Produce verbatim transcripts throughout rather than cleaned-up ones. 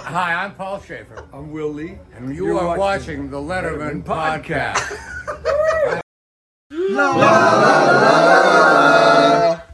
Hi, I'm Paul Schaefer. I'm Will Lee. And you You're are watching, watching the Letterman, Letterman Podcast. Podcast. La, la, la, la.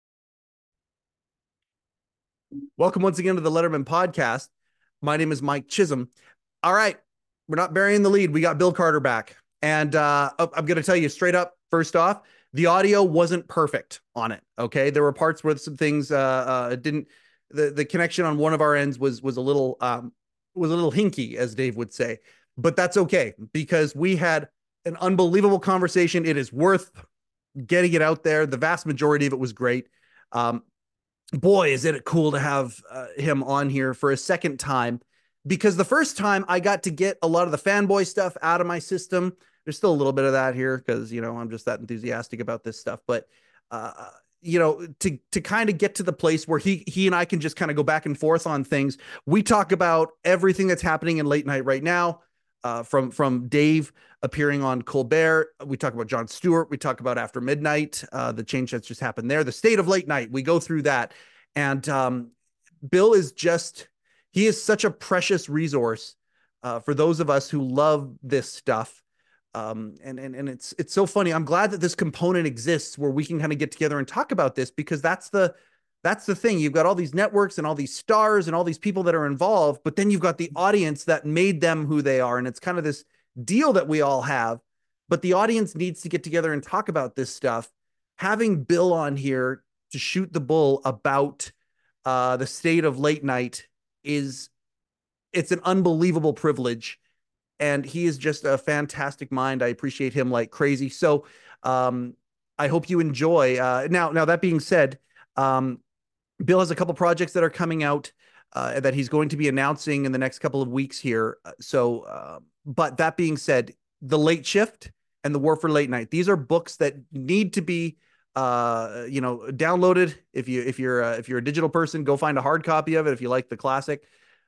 Welcome once again to the Letterman Podcast. My name is Mike Chisholm. All right, we're not burying the lead. We got Bill Carter back. And uh, I'm going to tell you straight up, first off, the audio wasn't perfect on it, okay? There were parts where some things uh, uh, didn't, the, the connection on one of our ends was was a little um, was a little hinky, as Dave would say. But that's okay, because we had an unbelievable conversation. It is worth getting it out there. The vast majority of it was great. Um, boy, is it cool to have uh, him on here for a second time, because the first time I got to get a lot of the fanboy stuff out of my system. There's still a little bit of that here because, you know, I'm just that enthusiastic about this stuff. But, uh, you know, to to kind of get to the place where he he and I can just kind of go back and forth on things. We talk about everything that's happening in late night right now, uh, from from Dave appearing on Colbert. We talk about Jon Stewart. We talk about After Midnight, uh, the change that's just happened there, the state of late night. We go through that. And um, Bill is just, he is such a precious resource uh, for those of us who love this stuff. Um, and, and, and it's, it's so funny. I'm glad that this component exists where we can kind of get together and talk about this, because that's the, that's the thing. You've got all these networks and all these stars and all these people that are involved, but then you've got the audience that made them who they are. And it's kind of this deal that we all have, but the audience needs to get together and talk about this stuff. Having Bill on here to shoot the bull about uh, the state of late night is, it's an unbelievable privilege. And he is just a fantastic mind. I appreciate him like crazy. So um, I hope you enjoy. Uh, now, now that being said, um, Bill has a couple projects that are coming out uh, that he's going to be announcing in the next couple of weeks here. So, uh, but that being said, The Late Shift and The War for Late Night, these are books that need to be, uh, you know, downloaded. If you if you're uh, if you're a digital person, go find a hard copy of it. If you like the classic,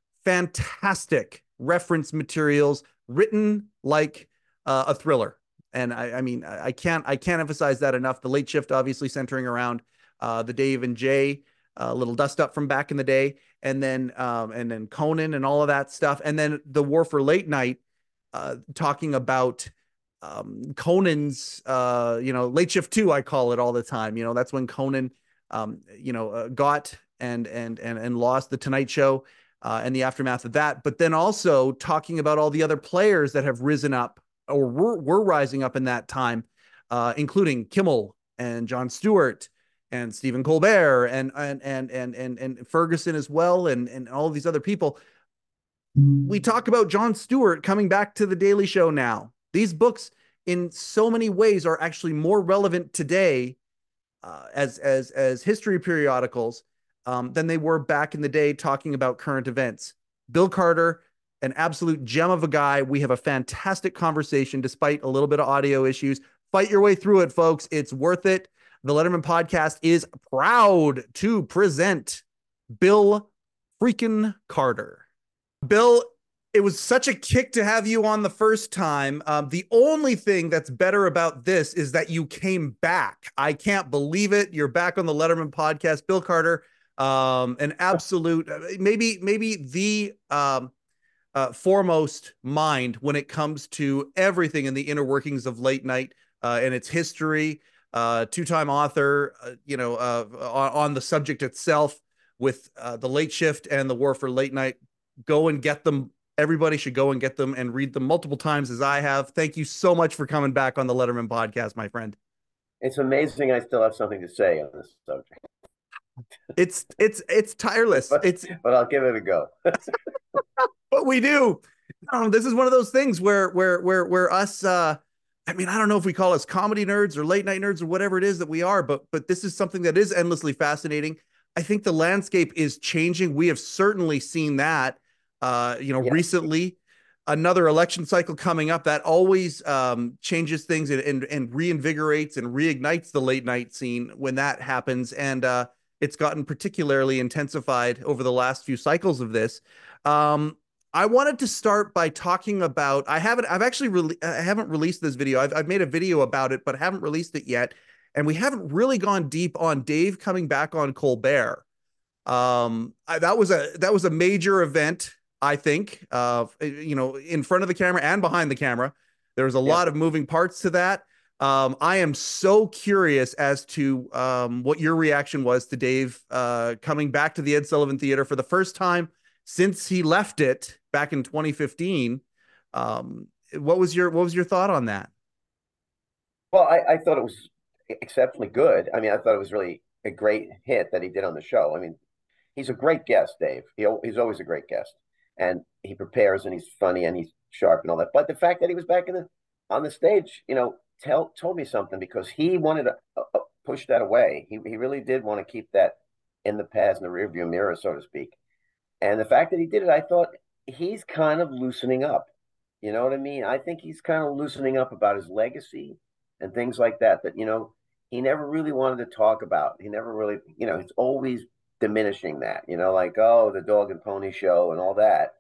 fantastic reference materials. Written like uh, a thriller. And I, I mean, I can't, I can't emphasize that enough. The Late Shift, obviously centering around uh, the Dave and Jay, a uh, little dust up from back in the day. And then, um, and then Conan and all of that stuff. And then The War for Late Night, uh, talking about um, Conan's, uh, you know, Late Shift two, I call it all the time. You know, that's when Conan, um, you know, uh, got and, and, and, and lost The Tonight Show. Uh, and the aftermath of that, but then also talking about all the other players that have risen up or were, were rising up in that time, uh, including Kimmel and Jon Stewart and Stephen Colbert and and and and and, and Ferguson as well, and and all of these other people. We talk about Jon Stewart coming back to The Daily Show now. These books, in so many ways, are actually more relevant today uh, as as as history periodicals. Um, than they were back in the day talking about current events. Bill Carter, an absolute gem of a guy. We have a fantastic conversation despite a little bit of audio issues. Fight your way through it, folks. It's worth it. The Letterman Podcast is proud to present Bill freaking Carter. Bill, it was such a kick to have you on the first time. Um, the only thing that's better about this is that you came back. I can't believe it. You're back on the Letterman Podcast. Bill Carter, um an absolute, maybe maybe the um uh foremost mind when it comes to everything in the inner workings of late night uh and its history, uh two-time author, uh, you know uh on, on the subject itself with uh The Late Shift and The War for Late Night. Go and get them. Everybody should go and get them and read them multiple times, as I have. Thank you so much for coming back on the Letterman Podcast, my friend. It's amazing I still have something to say on this subject. It's it's it's tireless. but, it's but I'll give it a go. But we do. Um, this is one of those things where where where where us. Uh, I mean, I don't know if we call us comedy nerds or late night nerds or whatever it is that we are, but but this is something that is endlessly fascinating. I think the landscape is changing. We have certainly seen that. Uh, you know, yeah. Recently, another election cycle coming up that always um, changes things and, and and reinvigorates and reignites the late night scene when that happens. And uh, it's gotten particularly intensified over the last few cycles of this. Um, I wanted to start by talking about, I haven't, I've actually, re- I haven't released this video. I've, I've made a video about it, but haven't released it yet. And we haven't really gone deep on Dave coming back on Colbert. Um, I, that was a, that was a major event. I think, uh, you know, in front of the camera and behind the camera. There was a Yeah. lot of moving parts to that. Um, I am so curious as to um, what your reaction was to Dave uh, coming back to the Ed Sullivan Theater for the first time since he left it back in twenty fifteen. Um, what was your what was your thought on that? Well, I, I thought it was exceptionally good. I mean, I thought it was really a great hit that he did on the show. I mean, he's a great guest, Dave. He, he's always a great guest, and he prepares and he's funny and he's sharp and all that. But the fact that he was back in the on the stage, you know, tell told me something because he wanted to uh, uh, push that away. He he really did want to keep that in the past, in the rearview mirror, so to speak. And the fact that he did it, I thought he's kind of loosening up. You know what I mean? I think he's kind of loosening up about his legacy and things like that, that, you know, he never really wanted to talk about. He never really, you know, he's always diminishing that, you know, like, oh, the dog and pony show and all that.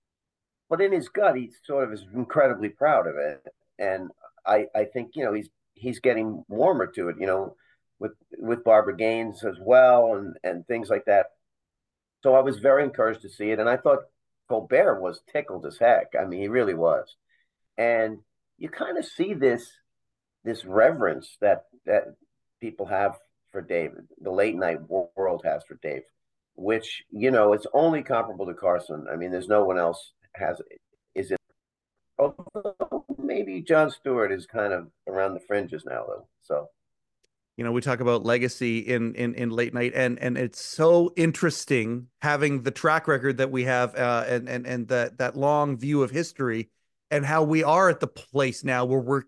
But in his gut, he sort of is incredibly proud of it. And I, I think, you know, he's he's getting warmer to it, you know, with with Barbara Gaines as well and and things like that. So I was very encouraged to see it. And I thought Colbert was tickled as heck. I mean, he really was. And you kind of see this this reverence that that people have for David, the late night world has for Dave, which, you know, it's only comparable to Carson. I mean, there's no one else has is it. Although maybe Jon Stewart is kind of around the fringes now, though. So, You know, we talk about legacy in in in late night, and and it's so interesting having the track record that we have, uh, and and and that that long view of history, and how we are at the place now where we're,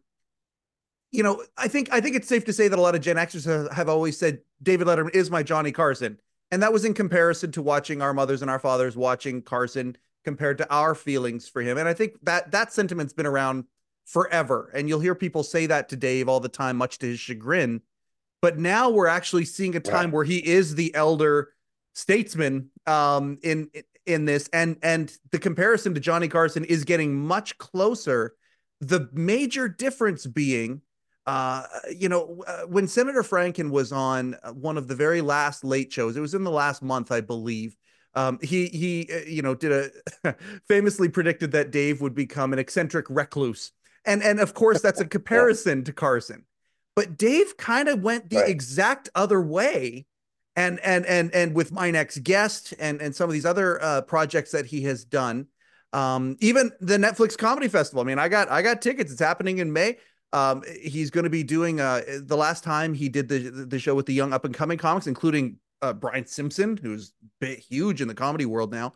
you know, I think I think it's safe to say that a lot of Gen Xers have, have always said David Letterman is my Johnny Carson, and that was in comparison to watching our mothers and our fathers watching Carson compared to our feelings for him. And I think that that sentiment's been around forever, and you'll hear people say that to Dave all the time, much to his chagrin. But now we're actually seeing a time right. where he is the elder statesman um, in in this, and and the comparison to Johnny Carson is getting much closer. The major difference being, uh, you know, uh, when Senator Franken was on one of the very last late shows, it was in the last month, I believe. Um, he he, uh, you know, did a famously predicted that Dave would become an eccentric recluse, and and of course that's a comparison yeah. to Carson. But Dave kind of went the right. exact other way, and and and and with My Next Guest and and some of these other uh, projects that he has done, um, even the Netflix Comedy Festival. I mean, I got I got tickets. It's happening in May. Um, he's going to be doing uh, the last time he did the the show with the young up and coming comics, including uh, Brian Simpson, who's big, huge in the comedy world now,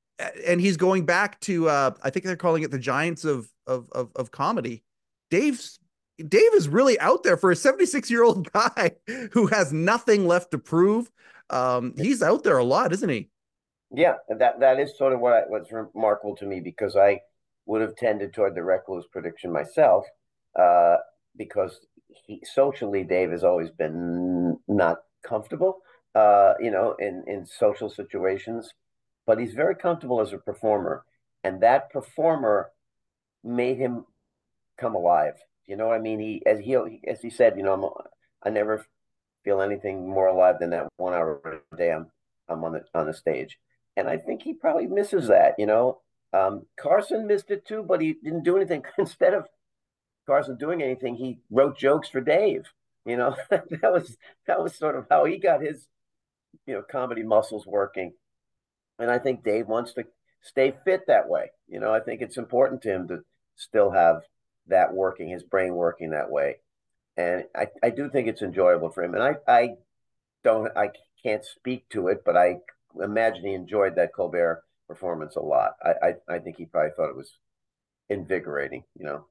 and he's going back to uh, I think they're calling it the Giants of of of, of comedy. Dave's Dave is really out there for a seventy-six year old guy who has nothing left to prove. Um, he's out there a lot, isn't he? Yeah, that that is sort of what I, what's remarkable to me, because I would have tended toward the recluse prediction myself, uh, because he, socially Dave has always been not comfortable, uh, you know, in in social situations, but he's very comfortable as a performer, and that performer made him come alive. You know what I mean? He, as he, as he said, you know, I'm, I never feel anything more alive than that one hour a day I'm, I'm on the on the stage, and I think he probably misses that. You know, um, Carson missed it too, but he didn't do anything. Instead of Carson doing anything, he wrote jokes for Dave. You know, that was that was sort of how he got his, you know, comedy muscles working, and I think Dave wants to stay fit that way. You know, I think it's important to him to still have that working, his brain working that way. And I, I do think it's enjoyable for him. And I, I don't, I can't speak to it, but I imagine he enjoyed that Colbert performance a lot. I, I, I think he probably thought it was invigorating, you know?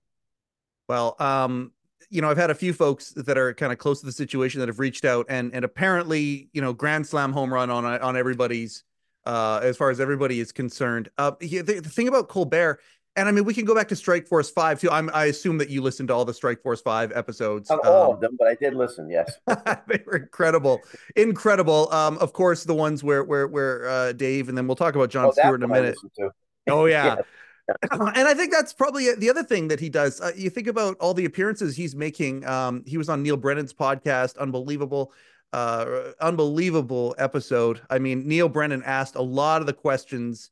Well, um, you know, I've had a few folks that are kind of close to the situation that have reached out, and, and apparently, you know, grand slam home run on, on everybody's, uh, as far as everybody is concerned. Uh, the, the thing about Colbert, and I mean, we can go back to Strike Force five too. I'm, I assume that you listened to all the Strike Force five episodes. Not all um, of them, but I did listen. Yes, they were incredible, incredible. Um, of course, the ones where where where uh, Dave, and then we'll talk about Jon oh, Stewart in a minute. Oh yeah, yeah. And I think that's probably the other thing that he does. Uh, you think about all the appearances he's making. Um, he was on Neil Brennan's podcast, unbelievable, uh, unbelievable episode. I mean, Neil Brennan asked a lot of the questions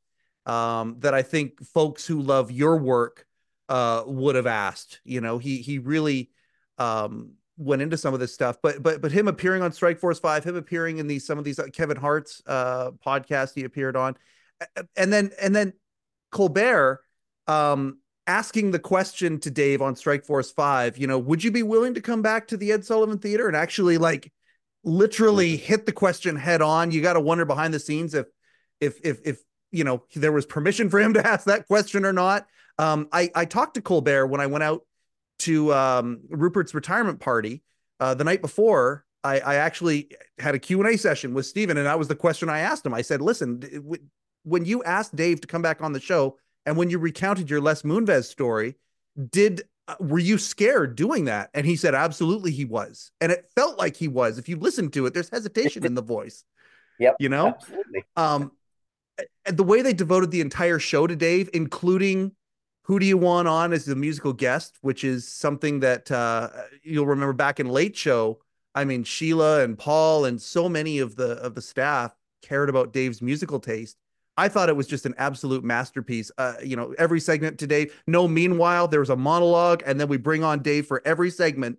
um, that I think folks who love your work uh, would have asked. You know, he he really um, went into some of this stuff, but but but him appearing on Strikeforce Five, him appearing in these some of these uh, Kevin Hart's uh, podcast he appeared on, and then and then Colbert um, asking the question to Dave on Strikeforce Five. You know, would you be willing to come back to the Ed Sullivan Theater, and actually like literally hit the question head on? You got to wonder behind the scenes if if if if you know there was permission for him to ask that question or not. Um, I I talked to Colbert when I went out to um, Rupert's retirement party uh, the night before. I, I actually had a Q and A session with Steven, and that was the question I asked him. I said, listen, when you asked Dave to come back on the show, and when you recounted your Les Moonves story, did uh, were you scared doing that? And he said, absolutely, he was. And it felt like he was. If you listen to it, there's hesitation in the voice. Yep. You know? Absolutely. Um, the way they devoted the entire show to Dave, including who do you want on as the musical guest, which is something that uh, you'll remember back in Late Show. I mean, Sheila and Paul and so many of the of the staff cared about Dave's musical taste. I thought it was just an absolute masterpiece. Uh, you know, every segment to Dave. No, meanwhile, there was a monologue, and then we bring on Dave for every segment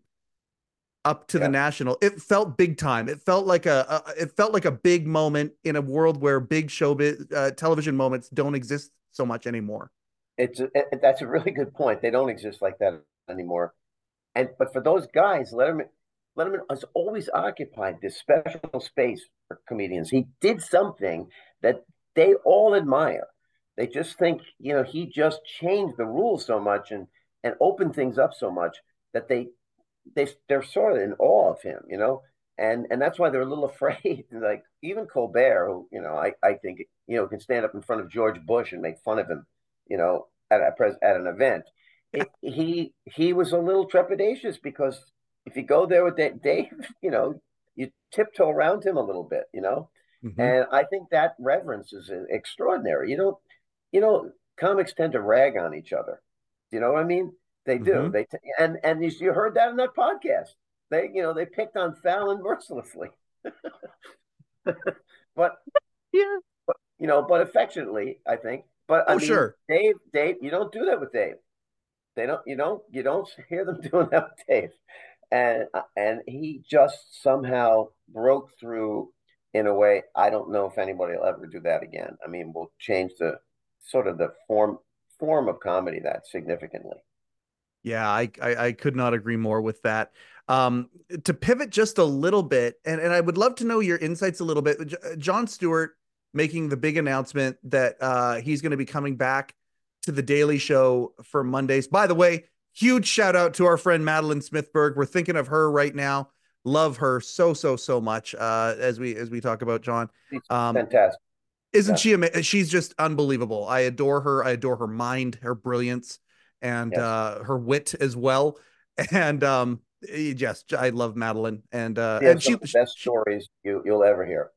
up to yeah. the national. It felt big time. It felt like a, a it felt like a big moment in a world where big show uh, television moments don't exist so much anymore. It's a, it, that's a really good point. They don't exist like that anymore. And but for those guys, Letterman Letterman has always occupied this special space for comedians. He did something that they all admire. They just think, you know, he just changed the rules so much and and opened things up so much that they they they're sort of in awe of him, you know, and and that's why they're a little afraid. Like even Colbert, who you know, I I think you know can stand up in front of George Bush and make fun of him, you know, at a pres at an event. It, he he was a little trepidatious because if you go there with Dave, you know, you tiptoe around him a little bit, you know. Mm-hmm. And I think that reverence is extraordinary. You know, you know, comics tend to rag on each other. You know what I mean? They do. Mm-hmm. They t and and you heard that in that podcast. They you know they picked on Fallon mercilessly, but yeah, but, you know, but affectionately, I think. But oh I mean, sure, Dave, Dave, you don't do that with Dave. They don't. You don't. You don't hear them doing that with Dave, and and he just somehow broke through in a way. I don't know if anybody will ever do that again. I mean, we'll change the sort of the form form of comedy that significantly. Yeah, I, I I could not agree more with that. Um, to pivot just a little bit, and, and I would love to know your insights a little bit. Jon Stewart making the big announcement that uh, he's going to be coming back to the Daily Show for Mondays. By the way, huge shout out to our friend Madeline Smithberg. We're thinking of her right now. Love her so so so much. Uh, as we as we talk about John, um, fantastic. Isn't yeah. she amazing? She's just unbelievable. I adore her. I adore her mind, her brilliance, and yes. uh, her wit as well. And um, just I love Madeline. And uh, yeah, and she the best she, stories you you'll ever hear.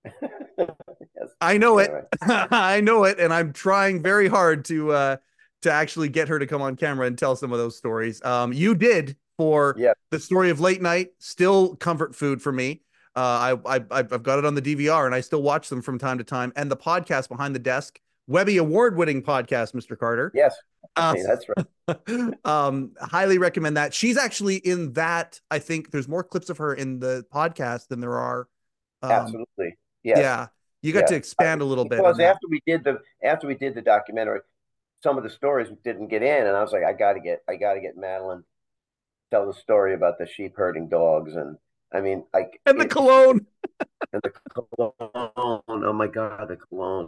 yes. I know it. I know it, and I'm trying very hard to uh, to actually get her to come on camera and tell some of those stories. Um, you did for yeah. the story of late night. Still comfort food for me. Uh, I, I I've got it on the D V R, and I still watch them from time to time. And the podcast Behind the Desk, Webby award-winning podcast, Mister Carter. Yes, uh, that's right. um, highly recommend that. She's actually in that. I think there's more clips of her in the podcast than there are. Um, Absolutely. Yes. Yeah, you got yes. to expand a little because bit. Because after we did the after we did the documentary, some of the stories didn't get in, and I was like, I got to get I got to get Madeline tell the story about the sheep herding dogs, and I mean, like and the it, cologne, and the cologne. Oh my God, the cologne.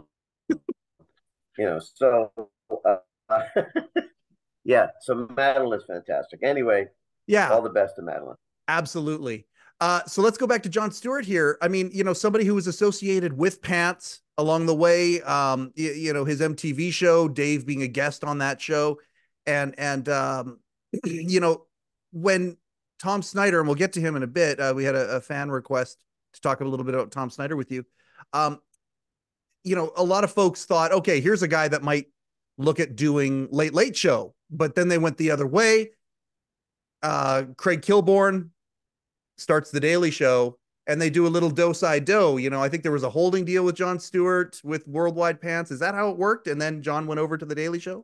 you know, so uh, yeah, so Madeline is fantastic. Anyway, yeah, all the best to Madeline. Absolutely. Uh, so let's go back to Jon Stewart here. I mean, you know, somebody who was associated with Pants along the way, um, you, you know, his M T V show, Dave being a guest on that show. And, and, um, you know, when Tom Snyder, and we'll get to him in a bit, uh, we had a, a fan request to talk a little bit about Tom Snyder with you. Um, you know, a lot of folks thought, okay, here's a guy that might look at doing Late Late Show, but then they went the other way. Uh, Craig Kilborn starts The Daily Show, and they do a little do si do. You know, I think there was a holding deal with Jon Stewart with Worldwide Pants. Is that how it worked? And then Jon went over to the Daily Show.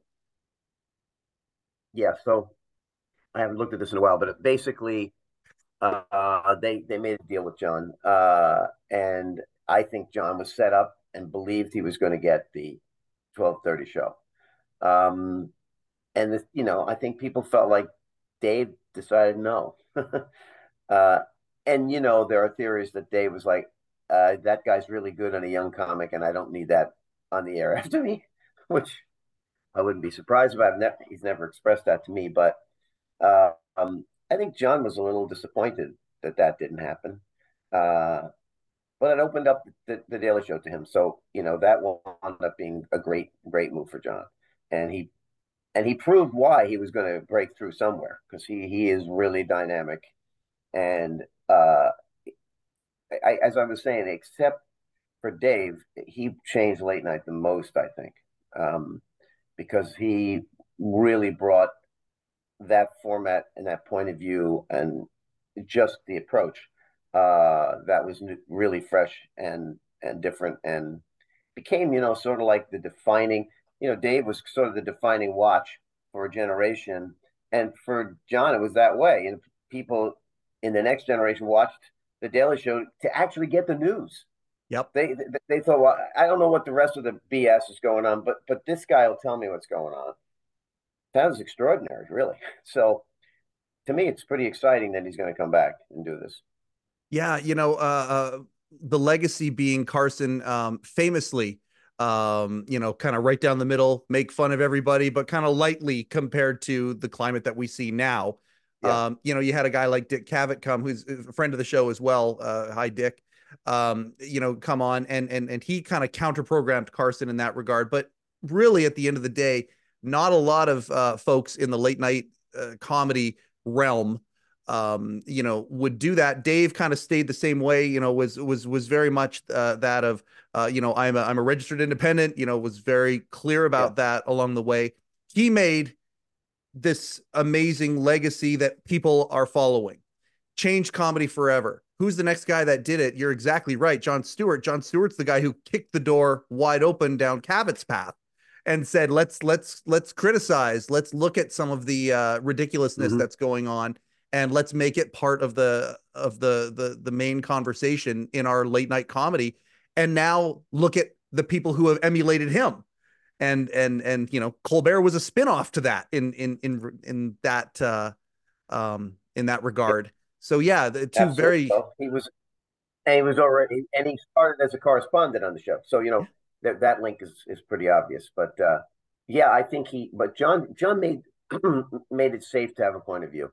Yeah. So I haven't looked at this in a while, but basically, uh, they they made a deal with Jon, uh, and I think Jon was set up and believed he was going to get the twelve thirty show. Um, and this, you know, I think people felt like Dave decided no. uh, and you know, there are theories that Dave was like, uh, "That guy's really good on a young comic, and I don't need that on the air after me," which I wouldn't be surprised about. He's never expressed that to me, but uh, um, I think Jon was a little disappointed that that didn't happen. Uh, but it opened up the, the Daily Show to him, so you know that will end up being a great, great move for Jon, and he and he proved why he was going to break through somewhere because he he is really dynamic, and uh, I, as I was saying, except for Dave, he changed late night the most, I think, um, because he really brought that format and that point of view and just the approach uh, that was really fresh and and different and became, you know, sort of like the defining, you know, Dave was sort of the defining watch for a generation. And for Jon, it was that way. And people in the next generation watched The Daily Show to actually get the news. Yep. They they thought, well, I don't know what the rest of the B S is going on, but but this guy will tell me what's going on. That was extraordinary, really. So to me, it's pretty exciting that he's going to come back and do this. Yeah, you know, uh, uh, the legacy being Carson, um, famously, um, you know, kind of right down the middle, make fun of everybody, but kind of lightly compared to the climate that we see now. Yeah. Um, you know, you had a guy like Dick Cavett come, who's a friend of the show as well. Uh, hi, Dick. Um, you know, come on, and and and he kind of counter-programmed Carson in that regard. But really, at the end of the day, not a lot of uh, folks in the late night uh, comedy realm um you know would do that. Dave kind of stayed the same way, you know was was was very much uh, that of uh you know I'm a, I'm a registered independent, you know was very clear about Yeah. that along the way. He made this amazing legacy that people are following, changed comedy forever. Who's the next guy that did it? You're exactly right. Jon Stewart. Jon Stewart's the guy who kicked the door wide open down Cavett's path and said, let's let's let's criticize, let's look at some of the uh ridiculousness Mm-hmm. that's going on, and let's make it part of the of the the the main conversation in our late night comedy. And now look at the people who have emulated him. And and and you know, Colbert was a spinoff to that in in in in that uh um in that regard. So yeah, the two Absolutely. very Well, he was, and he was already, and he started as a correspondent on the show. So, you know, that that link is is pretty obvious. But uh, yeah, I think he, but Jon Jon made made it safe to have a point of view.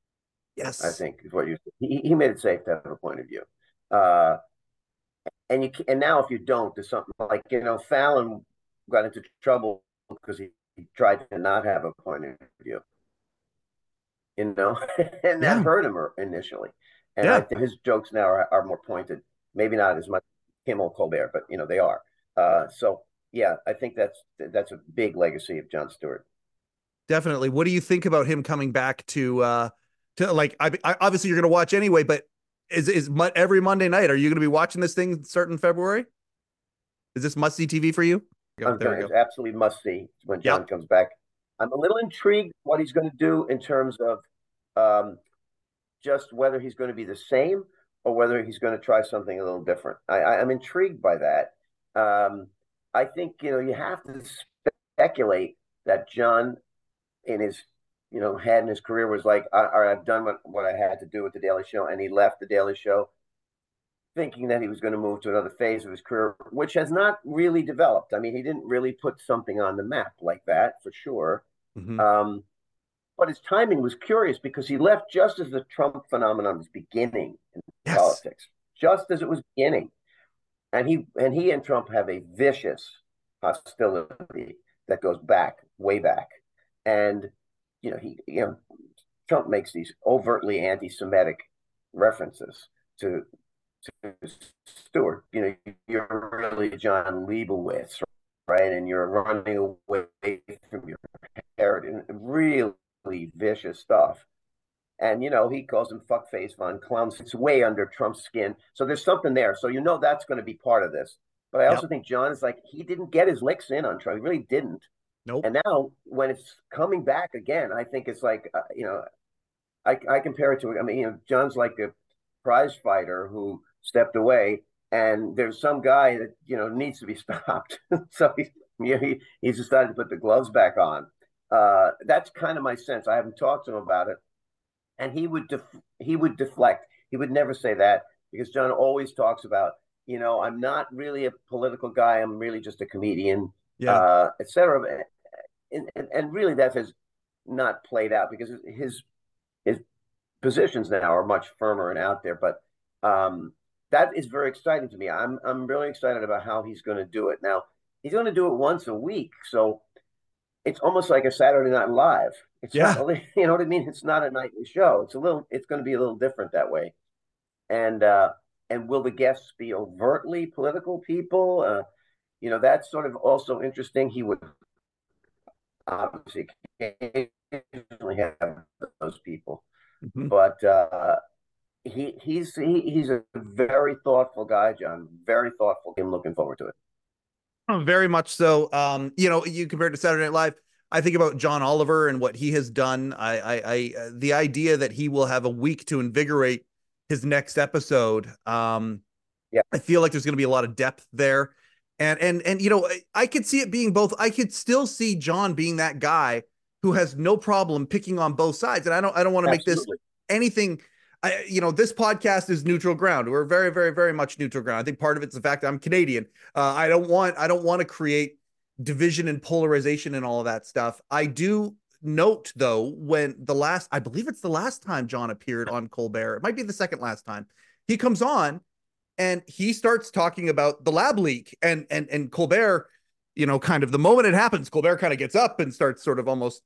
yes. I think is what you he, he made it safe to have a point of view. Uh, and you and now if you don't, there's something like, you know, Fallon got into trouble because he, he tried to not have a point of view. You know, and that Yeah. hurt him initially. And Yeah. I think his jokes now are, are more pointed. Maybe not as much Kimmel, Colbert, but you know they are. Uh, so yeah, I think that's that's a big legacy of Jon Stewart. Definitely. What do you think about him coming back to uh to like I, I obviously you're going to watch anyway, but is is mu- every Monday night are you going to be watching this thing starting February? Is this must see T V for you? Go, I'm there we gonna, go. it's absolutely must see when Jon Yep. comes back. I'm a little intrigued what he's going to do in terms of um, just whether he's going to be the same or whether he's going to try something a little different. I, I, I'm intrigued by that. Um, I think you know you have to speculate that Jon, in his you know head in his career, was like, all right, I've done what, what I had to do with the Daily Show, and he left the Daily Show thinking that he was going to move to another phase of his career, which has not really developed. I mean, he didn't really put something on the map like that for sure. Mm-hmm. Um, but his timing was curious because he left just as the Trump phenomenon was beginning in Yes. politics, just as it was beginning. And he and he and Trump have a vicious hostility that goes back, way back. And you know, he you know, Trump makes these overtly anti-Semitic references to to Stewart. You know, you're really John Leibowitz, right? And you're running away from your heritage. Really vicious stuff. And, you know, he calls him fuckface Von Clowns. It's way under Trump's skin. So there's something there. So, you know, that's going to be part of this. But I also Yep. think John is like, he didn't get his licks in on Trump. He really didn't. Nope. And now when it's coming back again, I think it's like, uh, you know, I, I compare it to, I mean, you know, John's like a prize fighter who stepped away, and there's some guy that, you know, needs to be stopped. So he, you know, he, he's decided to put the gloves back on. Uh, that's kind of my sense. I haven't talked to him about it. And he would def- he would deflect. He would never say that, because John always talks about, you know, I'm not really a political guy. I'm really just a comedian, Yeah. uh, et cetera. And, and, and really that has not played out, because his his positions now are much firmer and out there. But um, that is very exciting to me. I'm I'm really excited about how he's going to do it. Now, he's going to do it once a week, so it's almost like a Saturday Night Live. It's Yeah. not, you know what I mean? It's not a nightly show. It's a little, it's going to be a little different that way. And uh, and will the guests be overtly political people? Uh, you know, that's sort of also interesting. He would obviously occasionally have those people, Mhm. but uh, he he's he, he's a very thoughtful guy, John. Very thoughtful. I'm looking forward to it. Oh, very much so. Um, you know, you compared to Saturday Night Live, I think about John Oliver and what he has done. I, I, I uh, the idea that he will have a week to invigorate his next episode. Um, Yeah. I feel like there's going to be a lot of depth there, and and and you know, I, I could see it being both. I could still see John being that guy who has no problem picking on both sides, and I don't, I don't want to make this Absolutely. anything. I, you know, this podcast is neutral ground. We're very, very, very much neutral ground. I think part of it's the fact that I'm Canadian. Uh, I don't want, I don't want to create division and polarization and all of that stuff. I do note though, when the last, I believe it's the last time John appeared on Colbert, it might be the second last time, he comes on and he starts talking about the lab leak, and and and Colbert, you know, kind of the moment it happens, Colbert kind of gets up and starts sort of almost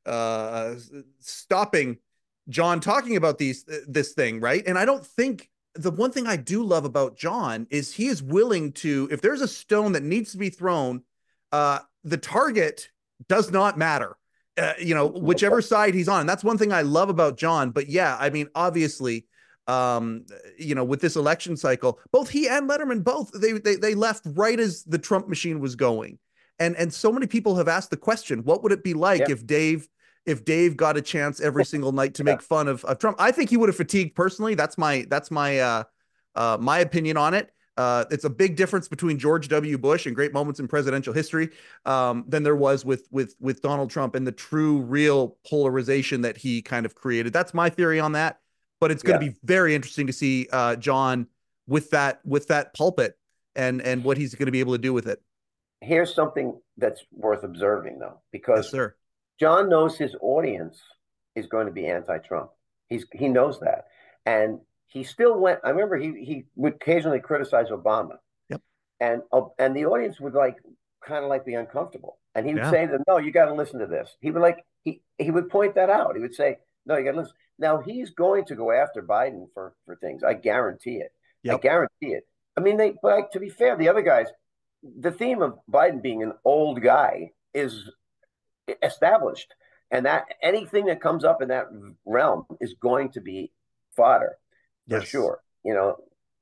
uh, stopping John talking about these this thing, right? And I don't think, the one thing I do love about John is he is willing to, if there's a stone that needs to be thrown, uh, the target does not matter. Uh, you know, whichever side he's on. And that's one thing I love about John. But yeah, I mean, obviously, um, you know, with this election cycle, both he and Letterman, both they they they left right as the Trump machine was going. And and so many people have asked the question, what would it be like Yeah. if Dave if Dave got a chance every single night to Yeah. make fun of, of Trump? I think he would have fatigued personally. That's my that's my uh, uh, my opinion on it. Uh, it's a big difference between George W. Bush and great moments in presidential history um, than there was with with with Donald Trump and the true, real polarization that he kind of created. That's my theory on that. But it's going to Yeah. be very interesting to see uh, John with that with that pulpit and and what he's going to be able to do with it. Here's something that's worth observing, though, Yes, because sir. John knows his audience is going to be anti-Trump. He's he knows that, and he still went. I remember he he would occasionally criticize Obama, Yep. and uh, and the audience would like kind of like be uncomfortable, and he would Yeah. say to them, "No, you got to listen to this." He would like he he would point that out. He would say, "No, you got to listen." Now he's going to go after Biden for for things. I guarantee it. I Yep. guarantee it. I mean, they. But like, to be fair, the other guys, the theme of Biden being an old guy is established, and that anything that comes up in that realm is going to be fodder for Yes. sure. You know,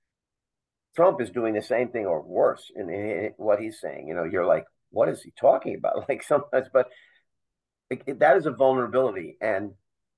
Trump is doing the same thing or worse in, in what he's saying. You know, you're like, what is he talking about? Like sometimes, but it, it, that is a vulnerability, and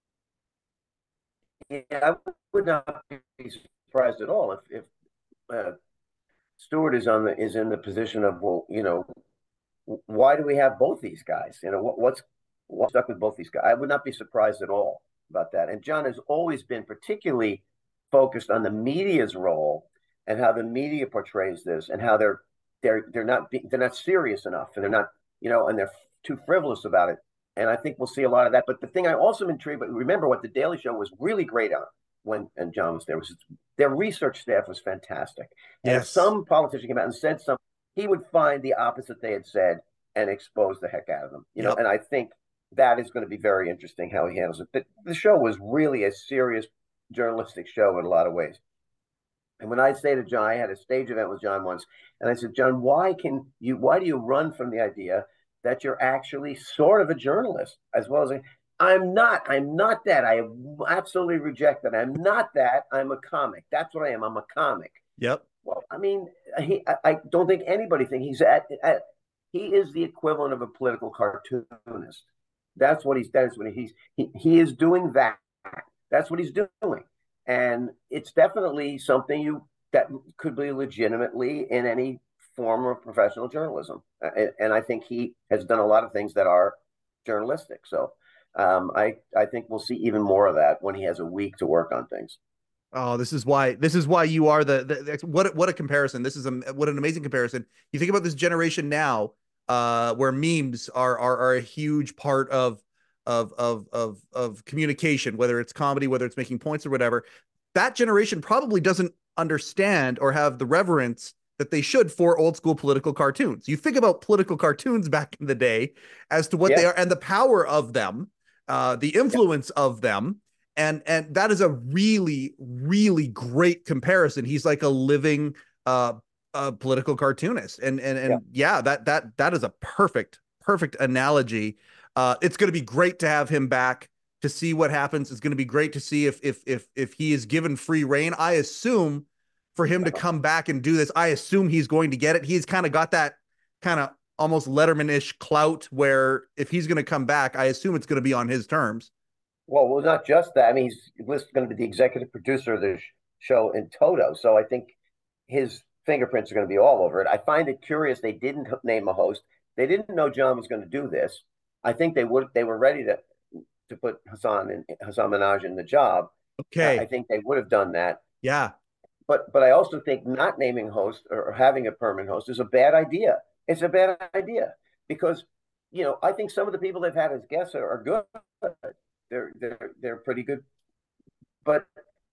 yeah, I would not be surprised at all if if uh, Stewart is on the is in the position of, well, you know, why do we have both these guys? You know, what, what's what's up with both these guys? I would not be surprised at all about that. And John has always been particularly focused on the media's role and how the media portrays this, and how they're they're they're not they're not serious enough, and they're not, you know, and they're too frivolous about it. And I think we'll see a lot of that. But the thing I also am intrigued, but remember what the Daily Show was really great on when and John was there, was their research staff was fantastic. And if Yes. some politician came out and said something, he would find the opposite they had said and expose the heck out of them. You know, Yep. and I think that is going to be very interesting how he handles it. But the show was really a serious journalistic show in a lot of ways. And when I say to John, I had a stage event with John once, and I said, John, why can you why do you run from the idea that you're actually sort of a journalist as well as a I'm not. I'm not that. I absolutely reject that. I'm not that. I'm a comic. That's what I am. I'm a comic. Yep. Well, I mean, he, I, I don't think anybody thinks he's at, at. He is the equivalent of a political cartoonist. That's what he's. That's what he's. He, he is doing that. That's what he's doing, and it's definitely something you that could be legitimately in any form of professional journalism. And, and I think he has done a lot of things that are journalistic. So um, I I think we'll see even more of that when he has a week to work on things. Oh, this is why this is why you are the, the, the what what a comparison. This is a what an amazing comparison. You think about this generation now, uh, where memes are are are a huge part of of of of of communication, whether it's comedy, whether it's making points or whatever. That generation probably doesn't understand or have the reverence that they should for old school political cartoons. You think about political cartoons back in the day as to what Yeah. they are and the power of them, uh, the influence yeah. of them. And and that is a really, really great comparison. He's like a living uh, uh, political cartoonist. And and and yeah. yeah, that that that is a perfect, perfect analogy. Uh, it's going to be great to have him back to see what happens. It's going to be great to see if if if if he is given free reign. I assume for him to come back and do this, I assume he's going to get it. He's kind of got that kind of almost Letterman-ish clout where if he's going to come back, I assume it's going to be on his terms. Well, well, not just that. I mean, he's going to be the executive producer of the show in toto. So I think his fingerprints are going to be all over it. I find it curious they didn't name a host. They didn't know John was going to do this. I think they would. They were ready to to put Hassan and Hassan Minhaj in the job. Okay, I think they would have done that. Yeah, but but I also think not naming host or having a permanent host is a bad idea. It's a bad idea because you know I think some of the people they've had as guests are, are good. They're they're they're pretty good, but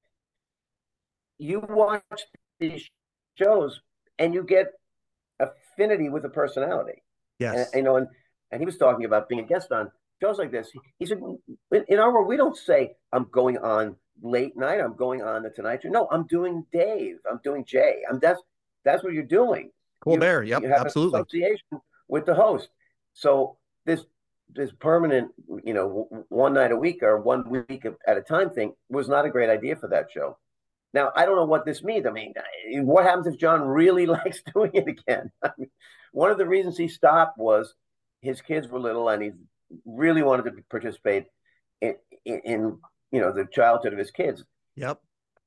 you watch these shows and you get affinity with a personality. Yes, and, you know, and and he was talking about being a guest on shows like this. He said, in our world, we don't say I'm going on late night. I'm going on the Tonight Show. No, I'm doing Dave. I'm doing Jay. I'm that's that's what you're doing. Colbert. Yep, you have absolutely. An association with the host. So this. This permanent, you know, one night a week or one week at a time thing was not a great idea for that show. Now, I don't know what this means. I mean, what happens if John really likes doing it again? I mean, one of the reasons he stopped was his kids were little and he really wanted to participate in, in, in you know, the childhood of his kids. Yep.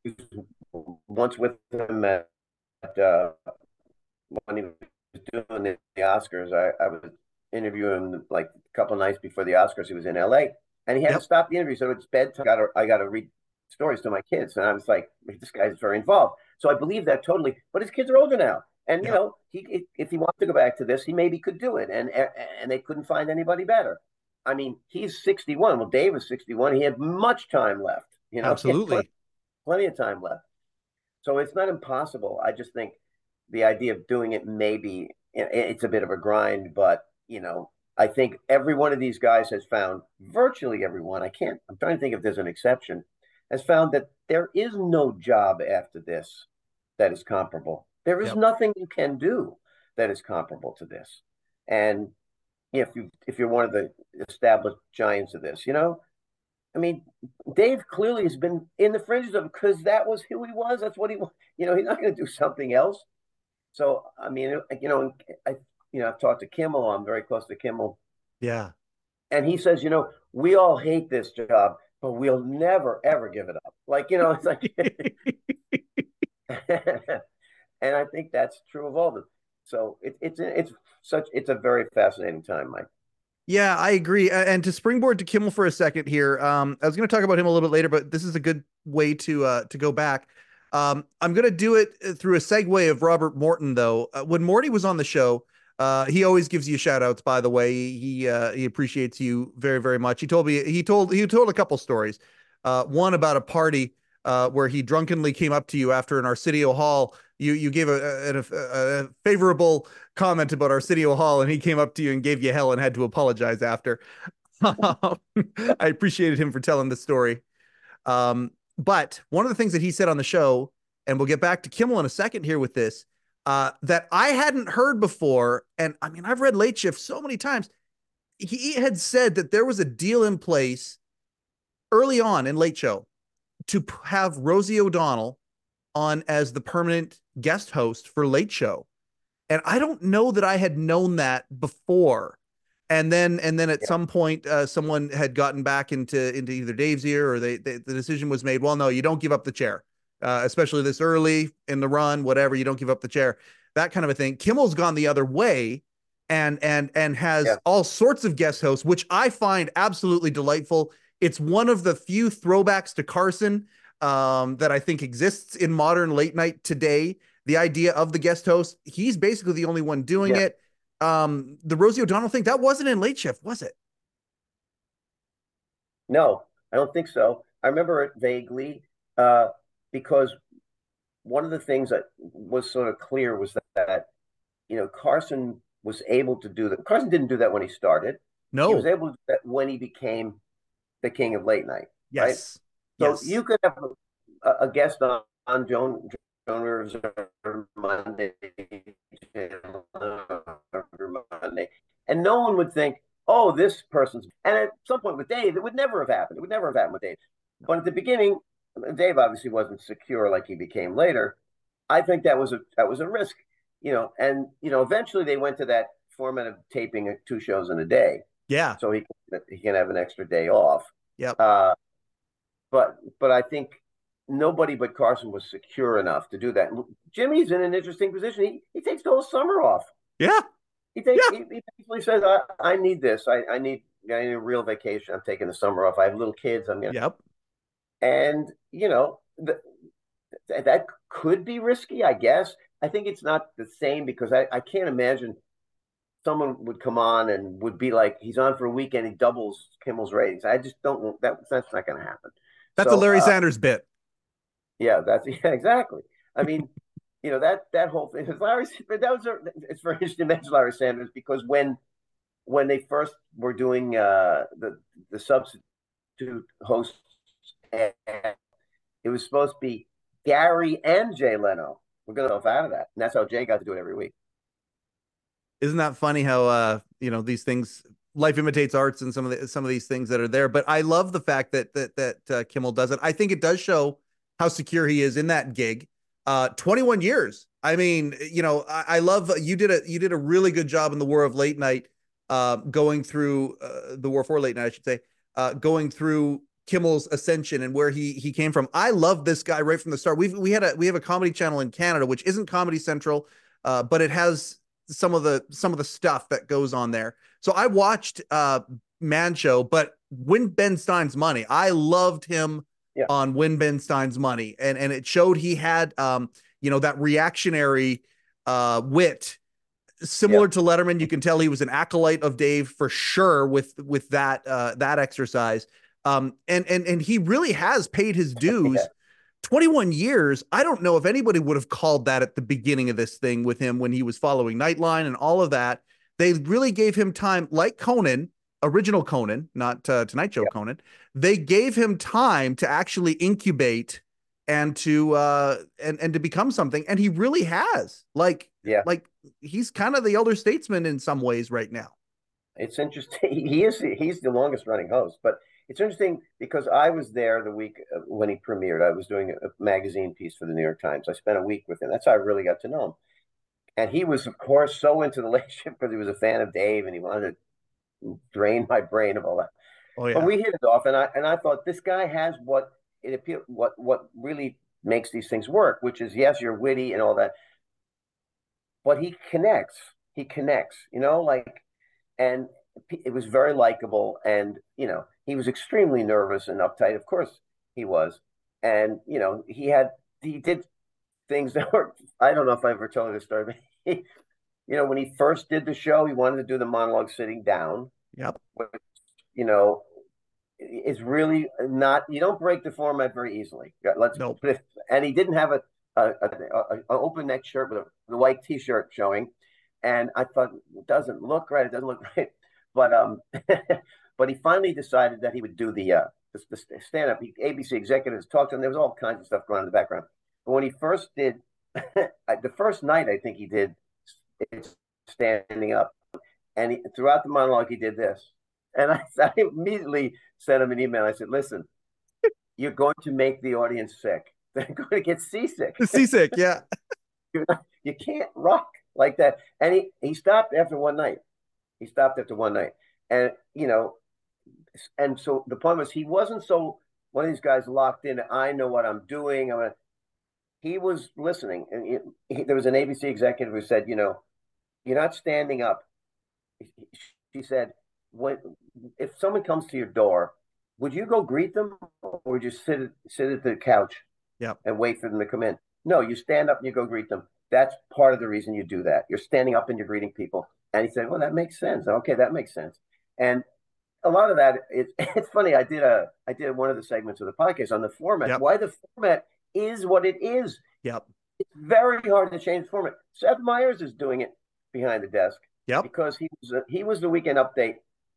Once with him at, uh, when he was doing the, the Oscars, I, I was interviewing him like a couple of nights before the Oscars. He was in L A and he had yep. to stop the interview. So it's bedtime. I got to, I got to read stories to my kids. And I was like, this guy's very involved. So I believe that totally. But his kids are older now. And, yep. you know, he if he wants to go back to this, he maybe could do it. And and they couldn't find anybody better. I mean, he's sixty-one. Well, Dave is sixty-one. He had much time left. You know, absolutely. Plenty, plenty of time left. So it's not impossible. I just think the idea of doing it maybe it's a bit of a grind, but you know, I think every one of these guys has found, virtually everyone, I can't, I'm trying to think if there's an exception, has found that there is no job after this that is comparable. There is yep. nothing you can do that is comparable to this. And if you if you're one of the established giants of this, you know, I mean, Dave clearly has been in the fringes of it because that was who he was. That's what he, you know, he's not going to do something else. So, I mean, you know, I, you know, I've talked to Kimmel. I'm very close to Kimmel. Yeah. And he says, you know, we all hate this job, but we'll never, ever give it up. Like, you know, it's like, and I think that's true of all of them. So it, it's, it's such, it's a very fascinating time, Mike. Yeah, I agree. And to springboard to Kimmel for a second here, um, I was going to talk about him a little bit later, but this is a good way to, uh, to go back. Um, I'm going to do it through a segue of Robert Morton, though. Uh, when Morty was on the show, Uh, he always gives you shout outs, by the way. He uh, he appreciates you very, very much. He told me he told he told a couple stories. Uh, one about a party uh, where he drunkenly came up to you after an Arsenio Hall. You you gave a, a, a, a favorable comment about Arsenio Hall, and he came up to you and gave you hell and had to apologize after. I appreciated him for telling the story. Um, but one of the things that he said on the show, and we'll get back to Kimmel in a second here with this, Uh, that I hadn't heard before. And I mean, I've read Late Shift so many times. he had said that there was a deal in place early on in Late Show to have Rosie O'Donnell on as the permanent guest host for Late Show. And I don't know that I had known that before. And then, and then at Yeah. some point, uh, someone had gotten back into into either Dave's ear, or they, they the decision was made. Well, no, you don't give up the chair, uh, especially this early in the run. Whatever, you don't give up the chair. That kind of a thing. Kimmel's gone the other way, and and and has Yeah. all sorts of guest hosts, which I find absolutely delightful. It's one of the few throwbacks to Carson um, that I think exists in modern late night today. The idea of the guest host, he's basically the only one doing Yeah. it. Um, the Rosie O'Donnell thing, that wasn't in Late Shift, was it? No, I don't think so. I remember it vaguely uh, because one of the things that was sort of clear was that, that, you know, Carson was able to do that. Carson didn't do that when he started. He was No. able to do that when he became the king of late night, right? Yes. So Yes. you could have a, a guest on, on Joan, Joan Rivers Monday, Monday, and no one would think, oh, this person's. And at some point with Dave, it would never have happened. It would never have happened with Dave. But at the beginning, Dave obviously wasn't secure like he became later. I think that was a that was a risk, you know. And you know, eventually they went to that format of taping two shows in a day, Yeah. so he he can have an extra day off. Yep. Uh, but but I think nobody but Carson was secure enough to do that. Jimmy's in an interesting position. He he takes the whole summer off. Yeah. He takes Yeah. he, he basically says, I, I need this. I, I need I need a real vacation. I'm taking the summer off. I have little kids. I'm gonna Yep. and you know th- that could be risky, I guess. I think it's not the same because I, I can't imagine someone would come on and would be like, he's on for a weekend, he doubles Kimmel's ratings. I just don't that that's not going to happen. That's So, a Larry uh, Sanders bit. Yeah, that's yeah, exactly. I mean, you know that that whole thing. Larry, that was a, it's very interesting to mention Larry Sanders because when when they first were doing uh, the the substitute hosts, it was supposed to be Gary and Jay Leno. We're going to go out of that, and that's how Jay got to do it every week. Isn't that funny how uh you know these things, life imitates arts, and some of the some of these things that are there. But I love the fact that that that uh, Kimmel does it. I think it does show how secure he is in that gig. Uh, twenty-one years. I mean, you know, I, I love you did a you did a really good job in the War of Late Night, uh, going through uh, the War for Late Night, I should say, uh, going through Kimmel's ascension and where he he came from. I love this guy right from the start. We've we had a we have a comedy channel in Canada which isn't Comedy Central, uh, but it has some of the some of the stuff that goes on there. So I watched uh Man Show, but Win Ben Stein's Money, I loved him Yeah. on Win Ben Stein's Money, and and it showed he had um you know that reactionary uh wit similar Yeah. to Letterman. You can tell he was an acolyte of Dave for sure with with that uh that exercise. Um and and and he really has paid his dues. Yeah. twenty-one years. I don't know if anybody would have called that at the beginning of this thing with him when he was following Nightline and all of that. They really gave him time, like Conan, original Conan, not uh, Tonight Show Yeah. Conan. They gave him time to actually incubate and to uh and and to become something, and he really has. Like Yeah. like he's kind of the elder statesman in some ways right now. It's interesting. He is he's the longest running host, but it's interesting because I was there the week when he premiered. I was doing a magazine piece for the New York Times. I spent a week with him. That's how I really got to know him. And he was, of course, so into the Late Shift because he was a fan of Dave and he wanted to drain my brain of all that. Oh yeah. But we hit it off, and I and I thought this guy has what it appeal what what really makes these things work, which is yes, you're witty and all that, but he connects. He connects. You know, like, and it was very likable. And you know, he was extremely nervous and uptight. Of course, he was. And you know, he had he did things that were. I don't know if I ever told you this story, but he, you know, when he first did the show, he wanted to do the monologue sitting down. Yep. Which, you know, is really not. You don't break the format very easily. Let's Nope. put it. And he didn't have a a, a, a, a open neck shirt with a, with a white T-shirt showing, and I thought it doesn't look right. It doesn't look right. But um, but he finally decided that he would do the uh the, the stand up. A B C executives talked to him. There was all kinds of stuff going on in the background. But when he first did, the first night I think he did it's standing up, And he, throughout the monologue, he did this. And I, I immediately sent him an email. I said, listen, you're going to make the audience sick. They're going to get seasick. Seasick, yeah. Not, you can't rock like that. And he, he stopped after one night. He stopped after one night. And, you know, and so the point was he wasn't so one of these guys locked in. I know what I'm doing. I'm a, he was listening. And he, he, there was an A B C executive who said, you know, you're not standing up. She said, when if someone comes to your door, would you go greet them or would you sit sit at the couch yep. and wait for them to come in? No, you stand up and you go greet them. That's part of the reason you do that. You're standing up and you're greeting people. And he said, well, that makes sense. Okay, that makes sense. And a lot of that, it's it's funny. I did a I did one of the segments of the podcast on the format. Yep. Why the format is what it is. Yep. It's very hard to change the format. Seth Meyers is doing it behind the desk. Yep. Because he was a, he was the Weekend Update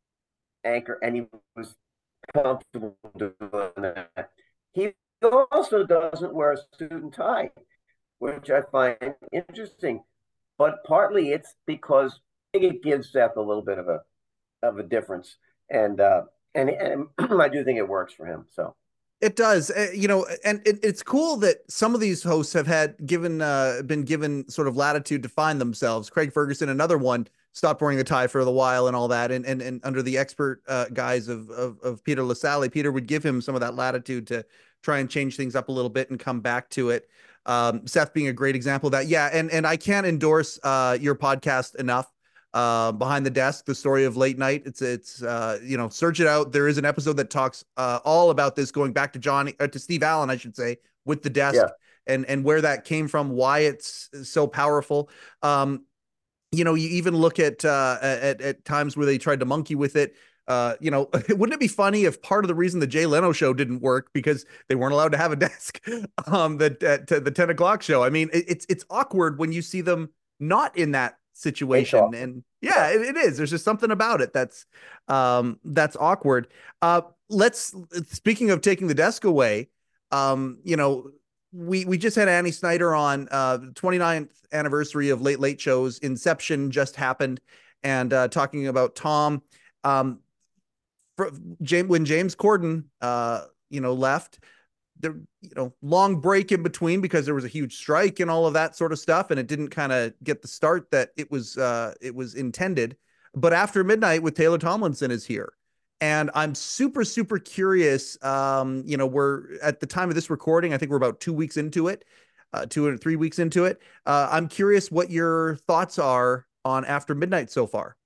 anchor, and he was comfortable doing that. He also doesn't wear a suit and tie, which I find interesting. But partly it's because I think it gives Seth a little bit of a of a difference, and uh, and and I do think it works for him. So. It does, uh, you know, and it, it's cool that some of these hosts have had given, uh, been given sort of latitude to find themselves. Craig Ferguson, another one, stopped wearing a tie for a while and all that, and and and under the expert uh, guise of, of of Peter Lasalle, Peter would give him some of that latitude to try and change things up a little bit and come back to it. Um, Seth being a great example of that, yeah, and and I can't endorse uh, your podcast enough. Uh, Behind the Desk, the story of late night. It's it's uh, you know, search it out. There is an episode that talks uh, all about this, going back to Johnny uh, to Steve Allen, I should say, with the desk, yeah. and and where that came from, why it's so powerful. Um, you know, you even look at uh, at at times where they tried to monkey with it. Uh, you know, wouldn't it be funny if part of the reason the Jay Leno show didn't work because they weren't allowed to have a desk, um, that at the ten o'clock show? I mean, it, it's it's awkward when you see them not in that situation, and yeah, it, it is. There's just something about it that's um, that's awkward. Uh, let's speaking of taking the desk away. Um, you know, we we just had Annie Snyder on. Uh, twenty-ninth anniversary of Late Late Show's inception just happened, and uh, talking about Tom. Um, for, James, when James Corden, uh, you know, left, there, you know, long break in between because there was a huge strike and all of that sort of stuff, and it didn't kind of get the start that it was uh, it was intended. But After Midnight with Taylor Tomlinson is here. And I'm super, super curious. Um, you know, we're at the time of this recording, I think we're about two weeks into it, uh, two or three weeks into it. Uh, I'm curious what your thoughts are on After Midnight so far.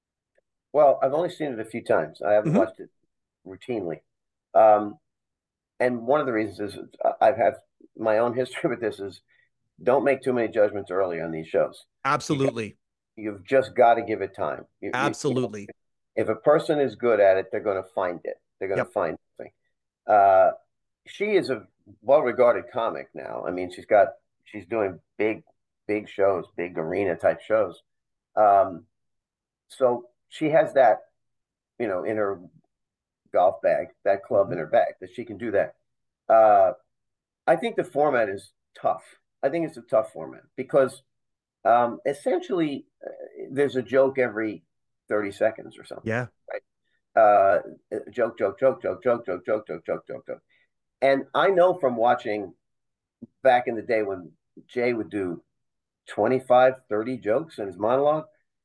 Well, I've only seen it a few times. I haven't mm-hmm. watched it routinely. Um, and one of the reasons is I've had my own history with this is don't make too many judgments early on these shows. Absolutely. You have just got to give it time. You, Absolutely. You, you know, if a person is good at it, they're going to find it. They're going to yep. find something. Uh, she is a well-regarded comic now. I mean, she's got, she's doing big, big shows, big arena type shows. Um, so she has that, you know, in her golf bag, that club mm-hmm. in her bag, that she can do that. Uh, I think the format is tough. I think it's a tough format because um, essentially uh, there's a joke every thirty seconds or something. Yeah. Right. Uh, joke, joke, joke, joke, joke, joke, joke, joke, joke, joke, joke. And I know from watching back in the day when Jay would do twenty-five, thirty jokes in his monologue.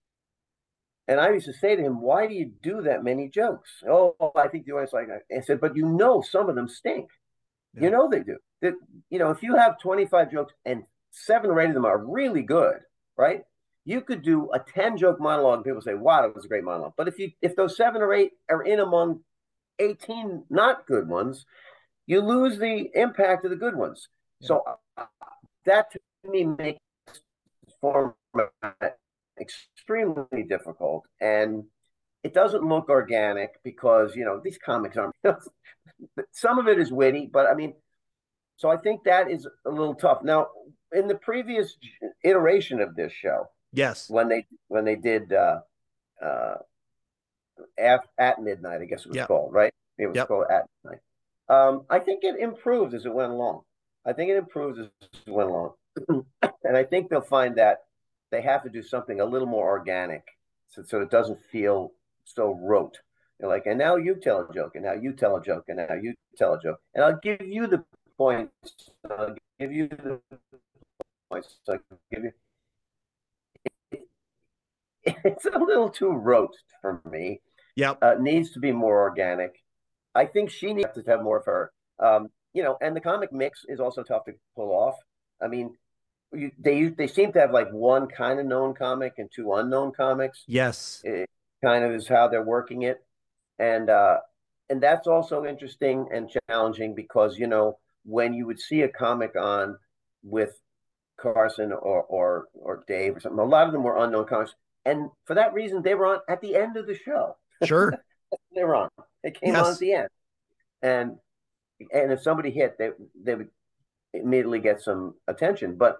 And I used to say to him, why do you do that many jokes? Oh, I think the audience like that. I said, but you know, some of them stink. Yeah. You know, they do. That, you know, if you have twenty-five jokes and seven or eight of them are really good, right? You could do a ten joke monologue and people say, wow, that was a great monologue. But if you, if those seven or eight are in among eighteen not good ones, you lose the impact of the good ones. Yeah. So uh, that to me makes format extremely difficult, and it doesn't look organic because, you know, these comics aren't, you know, some of it is witty, but I mean, so I think that is a little tough. Now, in the previous iteration of this show, yes, when they when they did uh, uh, at, at midnight, I guess it was yep. called, right? It was yep. called At Midnight. Um, I think it improved as it went along. I think it improved as it went along, and I think they'll find that they have to do something a little more organic, so, so it doesn't feel so rote. You're like, and now you tell a joke, and now you tell a joke, and now you tell a joke, and I'll give you the points. I'll give you the points. So I'll give you. It's a little too rote for me. Yep. Uh, needs to be more organic. I think she needs to have more of her. Um, you know, and the comic mix is also tough to pull off. I mean, you, they they seem to have like one kind of known comic and two unknown comics. Yes. It kind of is how they're working it, and uh, and that's also interesting and challenging because you know when you would see a comic on with Carson or or or Dave or something, a lot of them were unknown comics, and for that reason, they were on at the end of the show. Sure. They were on. They came Yes. on at the end, and and if somebody hit, they they would immediately get some attention. But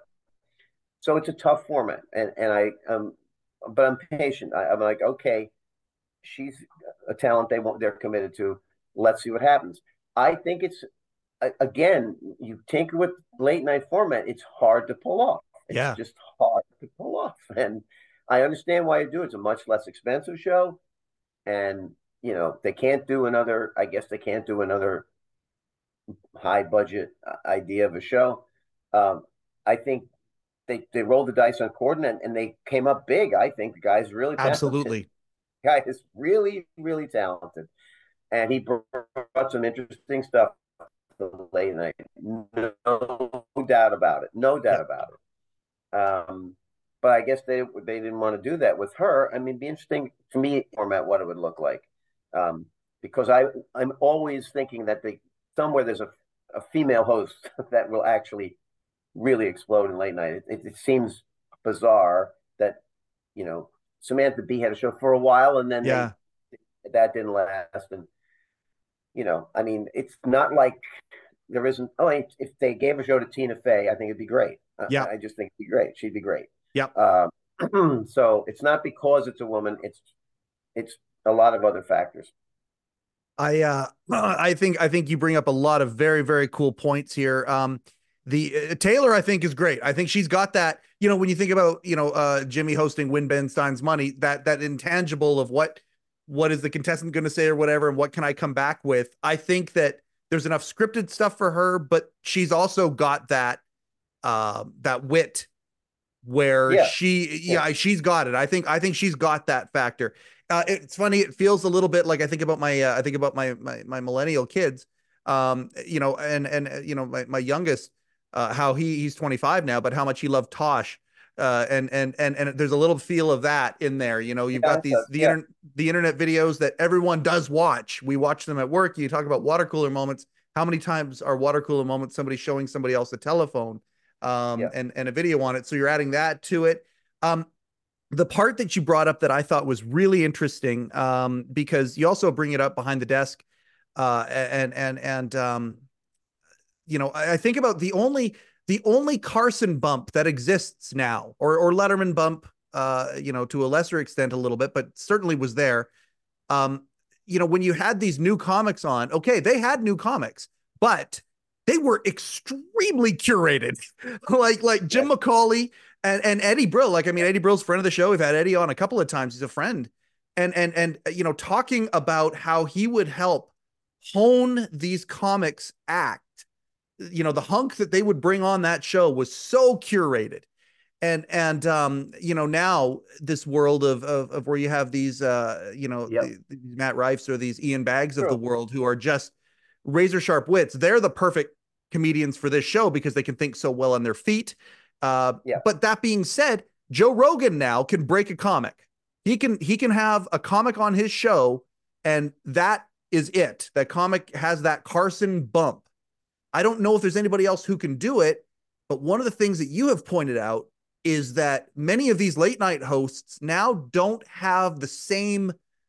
so it's a tough format, and and I um, but I'm patient. I, I'm like, okay, she's a talent they want, they're committed to. Let's see what happens. I think it's again, you tinker with late night format, it's hard to pull off. It's Yeah. just hard to pull off, and I understand why you do it. It's a much less expensive show, and you know they can't do another. I guess they can't do another high budget idea of a show. Um, I think they they rolled the dice on Corden and, and they came up big. I think the guy's really talented. Absolutely. The guy is really really talented, and he brought some interesting stuff to the late night. No doubt about it. No doubt Yeah. about it. Um, but I guess they they didn't want to do that with her. I mean, it'd be interesting to me format what it would look like, um, because I I'm always thinking that the somewhere there's a, a female host that will actually really explode in late night. It, it, it seems bizarre that, you know, Samantha Bee had a show for a while and then Yeah. they, that didn't last. And, you know, I mean, it's not like there isn't, oh, if they gave a show to Tina Fey, I think it'd be great. Yeah. I, I just think it'd be great. She'd be great. Yep. Um, so it's not because it's a woman. It's, it's a lot of other factors. I uh I think I think you bring up a lot of very very cool points here. Um the uh, Taylor I think is great. I think she's got that, you know, when you think about, you know, uh Jimmy hosting Win Ben Stein's Money, that that intangible of what what is the contestant going to say or whatever and what can I come back with. I think that there's enough scripted stuff for her, but she's also got that uh that wit where Yeah. she yeah, she's got it. I think I think she's got that factor. Uh, it's funny. It feels a little bit like I think about my uh, I think about my my my millennial kids, um, you know, and and uh, you know my my youngest, uh, how he he's twenty-five now, but how much he loved Tosh, uh, and and and and there's a little feel of that in there. You know, you've Yeah, got these that's- the yeah. internet the internet videos that everyone does watch. We watch them at work. You talk about water cooler moments. How many times are water cooler moments somebody showing somebody else a telephone, um, Yeah. and and a video on it? So you're adding that to it. Um, the part that you brought up that I thought was really interesting, um, because you also bring it up behind the desk, uh, and and and um, you know, I, I think about the only the only Carson bump that exists now, or or Letterman bump, uh, you know, to a lesser extent a little bit, but certainly was there. Um, you know, when you had these new comics on, okay, they had new comics, but they were extremely curated, like like Jim Yes. McCauley. And, and Eddie Brill, like, I mean, Eddie Brill's friend of the show. We've had Eddie on a couple of times. He's a friend. And, and, and, you know, talking about how he would help hone these comics act, you know, the hunk that they would bring on that show was so curated. And, and, um, you know, now this world of, of, of where you have these, uh, you know, Yep. the, the Matt Rifes or these Ian Baggs of True. the world who are just razor sharp wits. They're the perfect comedians for this show because they can think so well on their feet. Uh, Yeah. But that being said, Joe Rogan now can break a comic. He can he can have a comic on his show, and that is it. That comic has that Carson bump. I don't know if there's anybody else who can do it, but one of the things that you have pointed out is that many of these late night hosts now don't have the same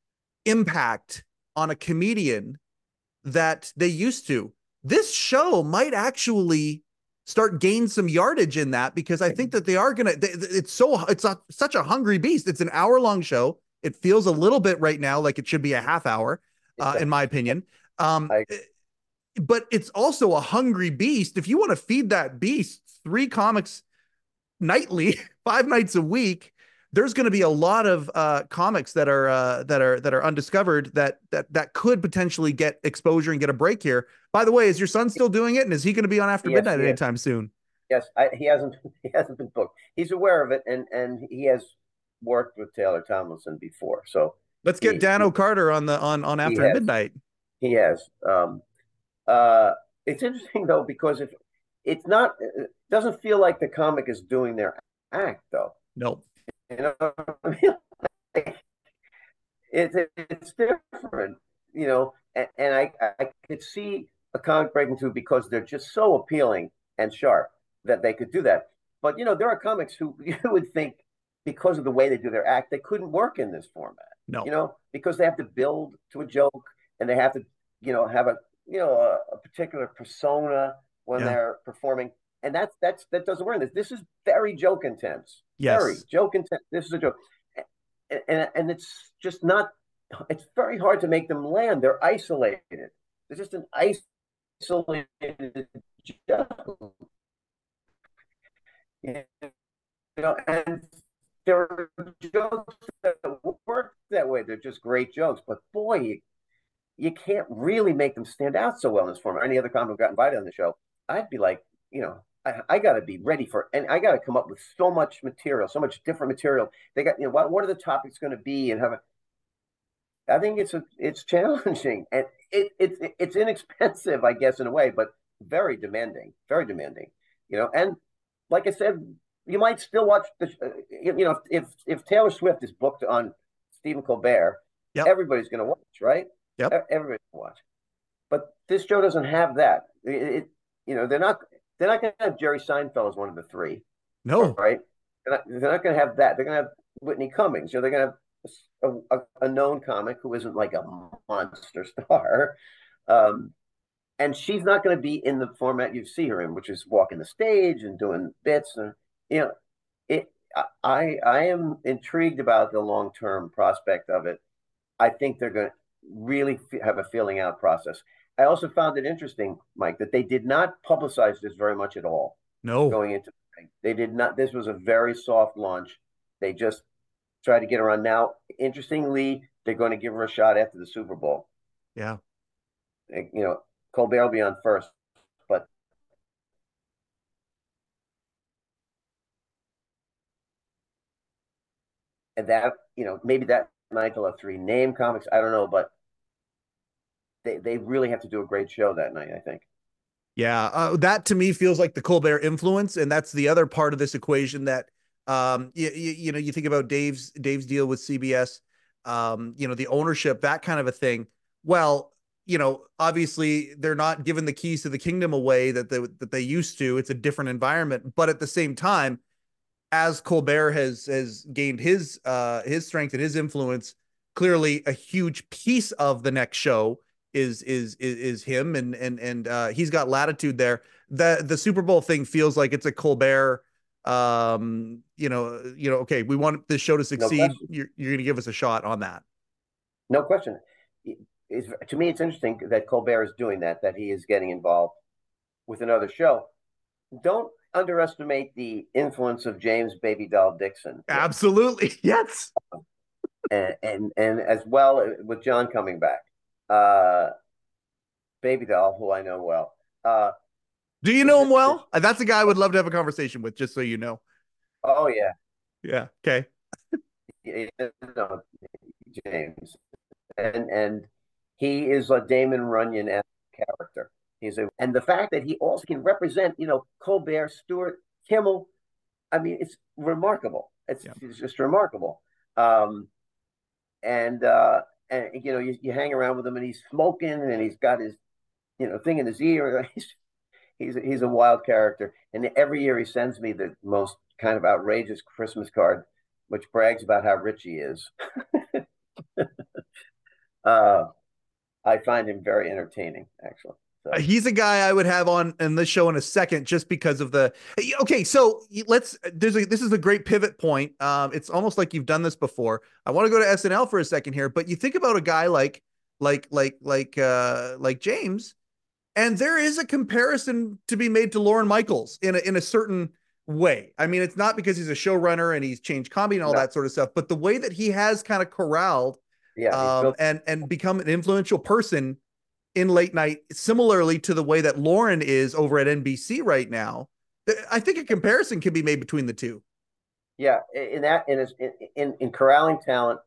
impact on a comedian that they used to. This show might actually start gain some yardage in that, because I think that they are going to, it's so, it's a, such a hungry beast. It's an hour long show. It feels a little bit right now like it should be a half hour, uh, in my opinion. Um, I- but it's also a hungry beast. If you want to feed that beast three comics nightly, five nights a week, there's going to be a lot of uh, comics that are uh, that are that are undiscovered that that that could potentially get exposure and get a break here. By the way, is your son still doing it, and is he going to be on After Yes, Midnight he is. anytime soon? Yes, I, he hasn't he hasn't been booked. He's aware of it, and and he has worked with Taylor Tomlinson before. So Let's get he, Dan he, O'Carter on the on on he After has. Midnight. He has. Um, uh, it's interesting though, because if it's not, it doesn't feel like the comic is doing their act though. No. You know, I mean, like, it's it's different, you know, and, and I I could see a comic breaking through because they're just so appealing and sharp that they could do that. But you know, there are comics who you would think because of the way they do their act, they couldn't work in this format. No. You know, because they have to build to a joke and they have to, you know, have a you know a, a particular persona when Yeah. they're performing, and that's that's that doesn't work in this. This is very joke intense. Yes. Very joke intense. This is a joke. And, and and it's just not. It's very hard to make them land. They're isolated. They're just an isolated joke. You know, and there are jokes that work that way. They're just great jokes. But boy, you, you can't really make them stand out so well in this format. Any other comic who got invited on the show, I'd be like, you know, I, I got to be ready for, and I got to come up with so much material, so much different material. They got, you know, what, what are the topics going to be, and have a. I think it's a, it's challenging, and it, it it's inexpensive, I guess, in a way, but very demanding, very demanding, you know. And like I said, you might still watch the, uh, you know, if if Taylor Swift is booked on Stephen Colbert, yep. everybody's going to watch, right? Yep, everybody's going to watch. But this show doesn't have that. It, it you know, they're not. They're not going to have Jerry Seinfeld as one of the three. No. Right? They're not, they're not going to have that. They're going to have Whitney Cummings. You know, they're going to have a, a, a known comic who isn't like a monster star. Um, and she's not going to be in the format you see her in, which is walking the stage and doing bits. And, you know, it. I, I am intrigued about the long-term prospect of it. I think they're going to really have a feeling out process. I also found it interesting, Mike, that they did not publicize this very much at all. No. Going into the thing. They did not. This was a very soft launch. They just tried to get her on. Now, interestingly, they're going to give her a shot after the Super Bowl. Yeah. You know, Colbert will be on first, but and that, you know, maybe that night they'll have three name comics. I don't know, but They, they really have to do a great show that night, I think. Yeah, uh, that to me feels like the Colbert influence, and that's the other part of this equation that, um, you, you, you know, you think about Dave's Dave's deal with C B S, um, you know, the ownership, that kind of a thing. Well, you know, obviously they're not giving the keys to the kingdom away that they, that they used to. It's a different environment, but at the same time, as Colbert has has gained his uh, his strength and his influence, clearly a huge piece of the next show is is is, is him, and and and uh, he's got latitude there. The the Super Bowl thing feels like it's a Colbert. Um, you know, you know. Okay, we want this show to succeed. No you're you're going to give us a shot on that. No question. It's, to me, it's interesting that Colbert is doing that. That he is getting involved with another show. Don't underestimate the influence of James Baby Doll Dixon. Absolutely, yes. And and and as well with John coming back. Uh, Baby Doll, who I know well. Uh, Do you know him well? That's a guy I would love to have a conversation with, just so you know. Oh, yeah. Yeah, okay. You know, James. And and he is a Damon Runyon character. He's a, and the fact that he also can represent, you know, Colbert, Stewart, Kimmel, I mean, it's remarkable. It's, yeah. it's just remarkable. Um, and, uh, and, you know, you, you hang around with him and he's smoking and he's got his, you know, thing in his ear. He's, he's, he's a wild character. And every year he sends me the most kind of outrageous Christmas card, which brags about how rich he is. uh, I find him very entertaining, actually. So. He's a guy I would have on in this show in a second, just because of the, okay. So let's, there's a, this is a great pivot point. Um, it's almost like you've done this before. I want to go to S N L for a second here, but you think about a guy like, like, like, like, uh, like James, and there is a comparison to be made to Lorne Michaels in a, in a certain, way. I mean, it's not because he's a showrunner and he's changed comedy and all No. that sort of stuff, but the way that he has kind of corralled Yeah, he's um, built- and and become an influential person in late night, similarly to the way that Lauren is over at N B C right now. I think a comparison can be made between the two. yeah, in that in in in, in corralling talent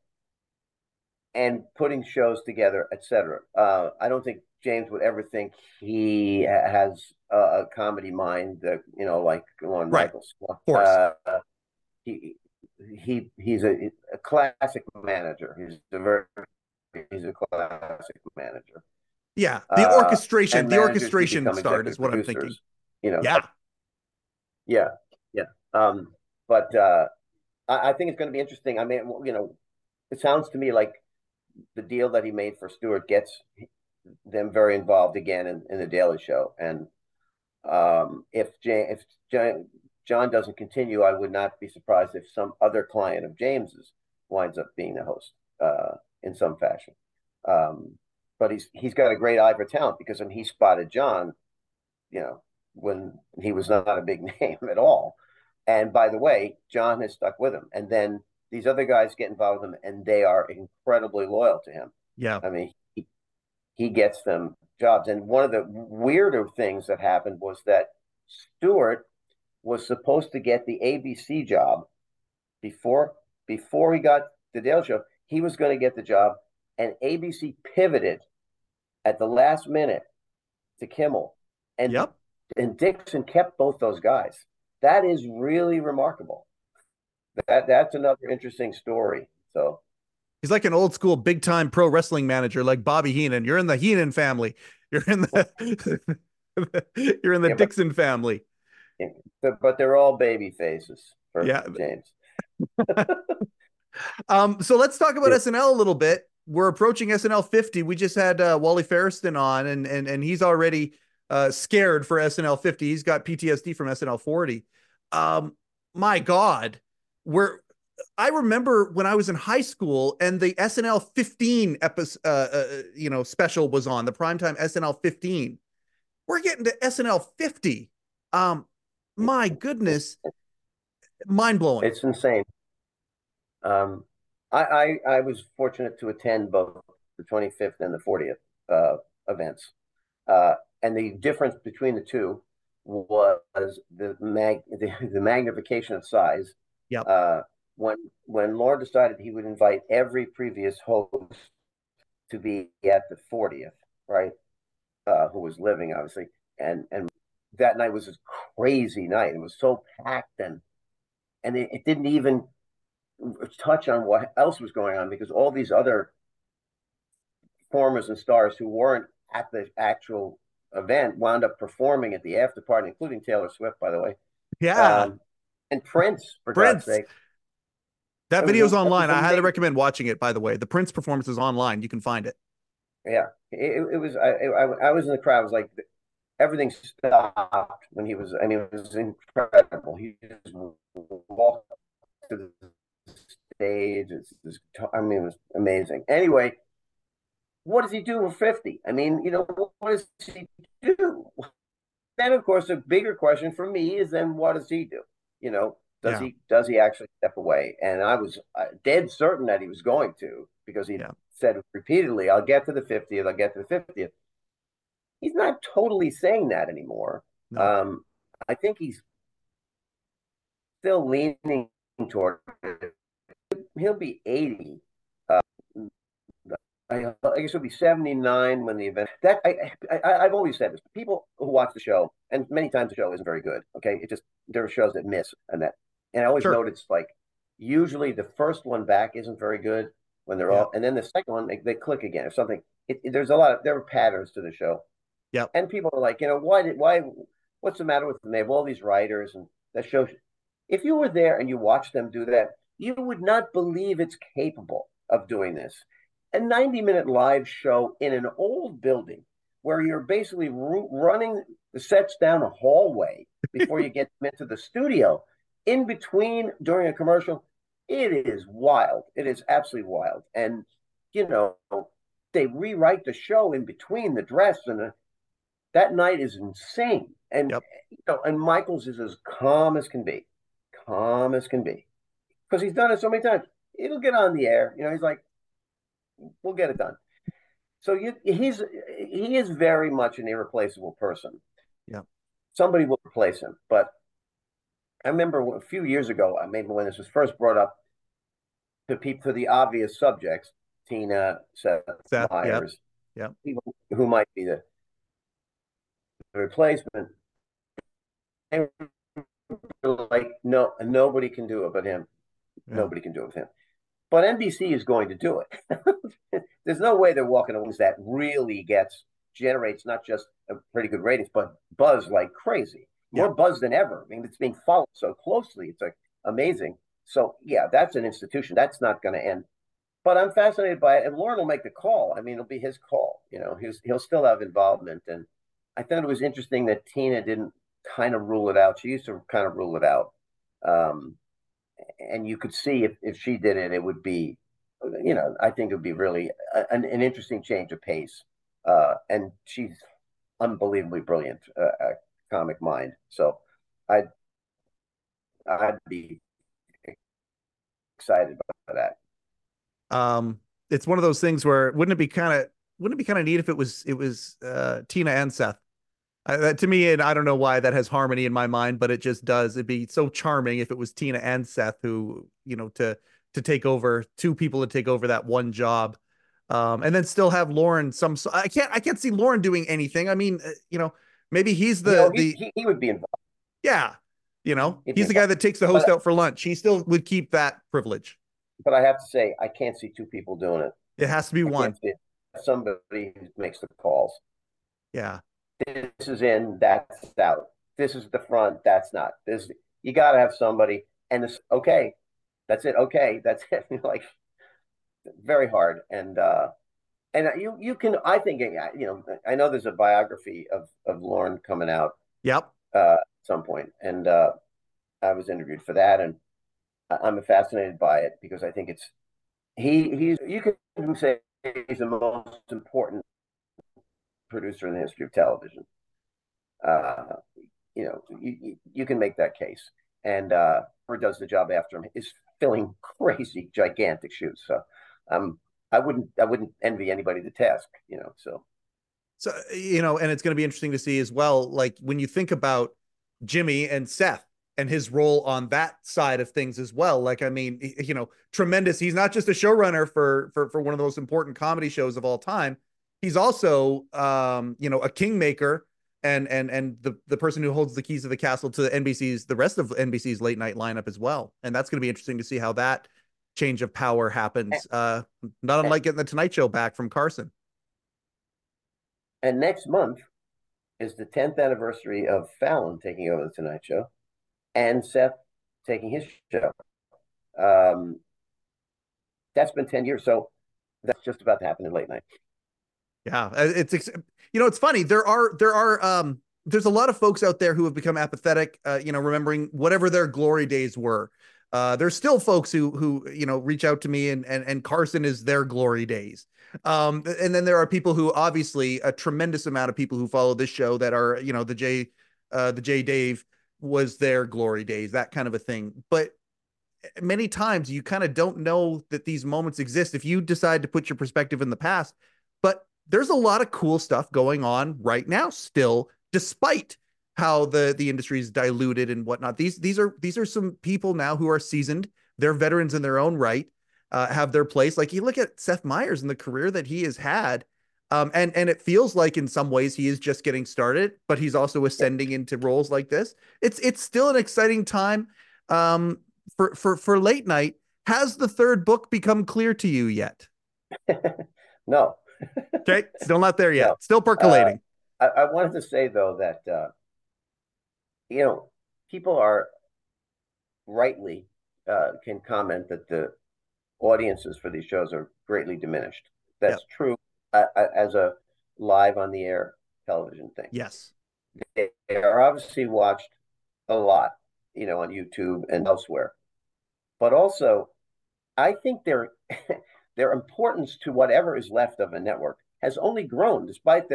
and putting shows together, et cetera. Uh, I don't think James would ever think he has a, a comedy mind that, you know, like Lorne Right. Michaels. Of course. Uh, he he he's a, a classic manager. He's a very he's a classic manager. Yeah, the Uh, orchestration, and the managers who orchestration become start is executive what I'm producers, thinking. You know. Yeah. Yeah. Yeah. Um, but uh, I, I think it's going to be interesting. I mean, you know, it sounds to me like the deal that he made for Stewart gets them very involved again in, in the Daily Show. And um, if Jan, if Jan, John doesn't continue, I would not be surprised if some other client of James's winds up being the host uh, in some fashion. Um, but he's he's got a great eye for talent, because when he spotted John, you know, when he was not a big name at all. And by the way, John has stuck with him. And then these other guys get involved with him, and they are incredibly loyal to him. Yeah. I mean, he, he gets them jobs. And one of the weirder things that happened was that Stewart was supposed to get the A B C job before before he got the Daily Show. He was going to get the job, and A B C pivoted at the last minute to Kimmel. And Yep. and Dixon kept both those guys. That is really remarkable. That that's another interesting story. So he's like an old school big time pro wrestling manager, like Bobby Heenan. You're in the Heenan family. You're in the you're in the yeah, Dixon family. But, but they're all baby faces for Yeah. James. um, so let's talk about Yeah. S N L a little bit. We're approaching S N L fifty. We just had uh, Wally Ferriston on, and and and he's already uh, scared for S N L fifty. He's got P T S D from S N L forty. Um, my God, we're I remember when I was in high school and the S N L fifteen episode, uh, uh, you know, special was on the primetime S N L fifteen. We're getting to S N L fifty. Um, my goodness, mind blowing. It's insane. Um, I, I I was fortunate to attend both the twenty-fifth and the fortieth uh, events, uh, and the difference between the two was the mag the, the magnification of size. Yep. Uh, when when Lorne decided he would invite every previous host to be at the fortieth, right? Uh, who was living, obviously, and and that night was a crazy night. It was so packed, and and it, it didn't even touch on what else was going on, because all these other performers and stars who weren't at the actual event wound up performing at the after party, including Taylor Swift, by the way. Yeah. Um, and Prince, for Prince. God's sake. That It video's was- it online. was I highly amazing. recommend watching it, by the way. The Prince performance is online. You can find it. Yeah, it, it was. I, I I was in the crowd. I was like, everything stopped when he was. I mean, it was incredible. He just walked to the stage. It's, it's, I mean, it was amazing. Anyway, what does he do with fifty? I mean, you know, what does he do? Then, of course, a bigger question for me is, then what does he do? You know, does Yeah. he does he actually step away? And I was uh, dead certain that he was going to, because he Yeah. said repeatedly, "I'll get to the fiftieth. I'll get to the fiftieth." He's not totally saying that anymore. No. Um, I think he's still leaning toward it. He'll be eighty. Uh, I, I guess he'll be seventy-nine when the event. That I, I I've always said this. People who watch the show, and many times the show isn't very good. Okay, it just there are shows that miss, and that, and I always Sure. noticed, like, usually the first one back isn't very good when they're Yeah. all, and then the second one they, they click again or something. It, it- there's a lot of there are patterns to the show. Yep. And people are like, you know, why did why what's the matter with them? They have all these writers, and that show. If you were there and you watched them do that, you would not believe it's capable of doing this. A ninety minute live show in an old building where you're basically ru- running the sets down a hallway before you get them into the studio, in between during a commercial. It is wild. It is absolutely wild. And, you know, they rewrite the show in between the dress and the, That night is insane. And Yep. you know, and Michaels is as calm as can be, calm as can be, because he's done it so many times. It'll get on the air. You know, he's like, we'll get it done. So you, he's he is very much an irreplaceable person. Yep. Somebody will replace him. But I remember a few years ago, I maybe when this was first brought up to people for the obvious subjects, Tina, Seth, Seth. Yep. Meyers, Yep. people who might be the replacement. They were like, no, nobody can do it but him. Yeah. Nobody can do it with him. But N B C is going to do it. There's no way they're walking a wings that really gets generates not just a pretty good ratings, but buzz like crazy. More Yeah. buzz than ever. I mean, it's being followed so closely. It's like amazing. So yeah, that's an institution. That's not going to end. But I'm fascinated by it, and Lauren will make the call. I mean, it'll be his call. You know, he's, he'll still have involvement. And I thought it was interesting that Tina didn't kind of rule it out. She used to kind of rule it out. Um, and you could see if, if she did it, it would be, you know, I think it would be really a, an, an interesting change of pace. Uh, and she's unbelievably brilliant, uh, a comic mind. So I'd, I'd be excited about that. Um, it's one of those things where wouldn't it be kind of wouldn't it be kind of neat if it was it was uh, Tina and Seth? I, that, to me, and I don't know why that has harmony in my mind, but it just does. It'd be so charming if it was Tina and Seth who, you know, to to take over two people to take over that one job, um, and then still have Lauren. Some I can't I can't see Lauren doing anything. I mean, uh, you know, maybe he's the you know, he, the he, he would be involved. Yeah, you know, He'd he's the guy that takes the host but, out for lunch. He still would keep that privilege. But I have to say, I can't see two people doing it. It has to be I one. Somebody who makes the calls. Yeah. This is in, that's out. This is the front, that's not. This you got to have somebody, and this okay, that's it. Okay, that's it. Like very hard, and uh, and you you can I think you know I know there's a biography of of Lauren coming out. Yep. Uh, at some point, and uh, I was interviewed for that, and I'm fascinated by it because I think it's he he's you can say he's the most important producer in the history of television. Uh, you know, you, you can make that case. And uh, whoever does the job after him is filling crazy, gigantic shoes. So um, I wouldn't I wouldn't envy anybody the task, you know. So so you know, and it's going to be interesting to see as well, like when you think about Jimmy and Seth and his role on that side of things as well. Like, I mean, you know, tremendous. He's not just a showrunner for for for one of the most important comedy shows of all time. He's also, um, you know, a kingmaker and and and the the person who holds the keys to the castle to the N B C's the rest of N B C's late night lineup as well. And that's going to be interesting to see how that change of power happens. Uh, not unlike getting the Tonight Show back from Carson. And next month is the tenth anniversary of Fallon taking over the Tonight Show, and Seth taking his show. Um, that's been ten years, so that's just about to happen in late night. Yeah, it's you know it's funny. There are there are um there's a lot of folks out there who have become apathetic. Uh, you know, remembering whatever their glory days were. Uh, there's still folks who who you know reach out to me and and and Carson is their glory days. Um, and then there are people who obviously a tremendous amount of people who follow this show that are you know the J uh, the J Dave was their glory days, that kind of a thing. But many times you kind of don't know that these moments exist if you decide to put your perspective in the past. But there's a lot of cool stuff going on right now still, despite how the the industry is diluted and whatnot. These these are these are some people now who are seasoned. They're veterans in their own right, uh, have their place. Like you look at Seth Meyers and the career that he has had, um, and and it feels like in some ways he is just getting started, but he's also ascending into roles like this. It's it's still an exciting time um, for for for late night. Has the third book become clear to you yet? No. Okay, still not there yet. No. Still percolating. Uh, I, I wanted to say though that uh, you know people are rightly uh, can comment that the audiences for these shows are greatly diminished. That's yep. true uh, as a live on the air television thing. Yes, they are obviously watched a lot, you know, on YouTube and elsewhere. But also, I think their their importance to whatever is left of a network has only grown, despite their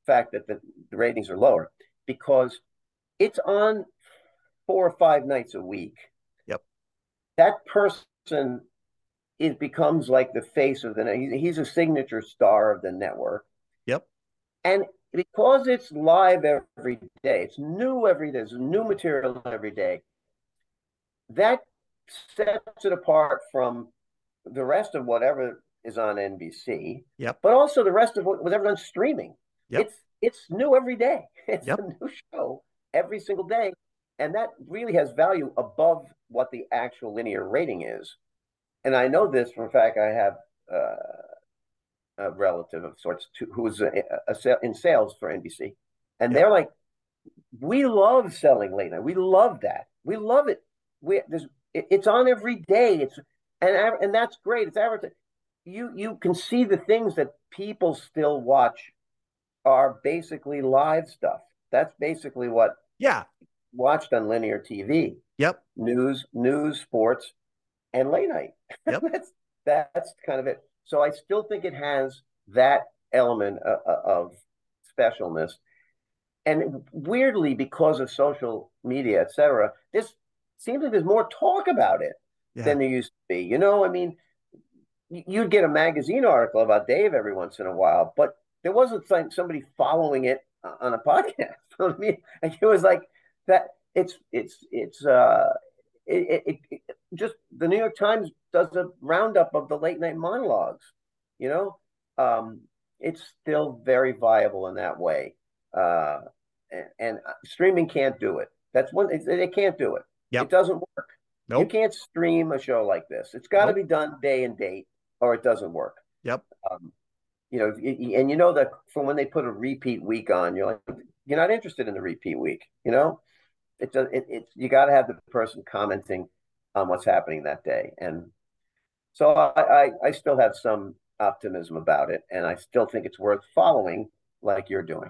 fact that the, the ratings are lower because it's on four or five nights a week. Yep. That person it becomes like the face of the he's, he's a signature star of the network. Yep. And because it's live every day, it's new every day, there's new material every day. That sets it apart from the rest of whatever is on N B C. Yep. But also the rest of whatever's on streaming. Yep. It's it's new every day. It's yep. a new show every single day. And that really has value above what the actual linear rating is. And I know this for a fact. I have uh, a relative of sorts to, who was a, a, a, in sales for N B C. And yep. they're like, we love selling late night. We love that. We love it. We, there's, it, it's on every day. It's and and that's great. It's advertising. You you can see the things that people still watch are basically live stuff. That's basically what yeah watched on linear T V. Yep. News, news, sports, and late night. Yep. that's that's kind of it. So I still think it has that element of, of specialness. And weirdly, because of social media, et cetera, this seems like there's more talk about it yeah. than there used to be. You know, I mean, you'd get a magazine article about Dave every once in a while, but there wasn't like somebody following it on a podcast. You know what I mean? And it was like that. It's it's it's uh, it, it, it just the New York Times does a roundup of the late night monologues. You know, um, it's still very viable in that way. Uh, and, and streaming can't do it. That's one. It, it can't do it. Yep. It doesn't work. Nope. You can't stream a show like this. It's got to nope. be done day and date, or it doesn't work. Yep. Um, you know, and you know that from when they put a repeat week on, you're like, you're not interested in the repeat week. You know, it's a, it, it's you got to have the person commenting on what's happening that day, and so I, I I still have some optimism about it, and I still think it's worth following, like you're doing.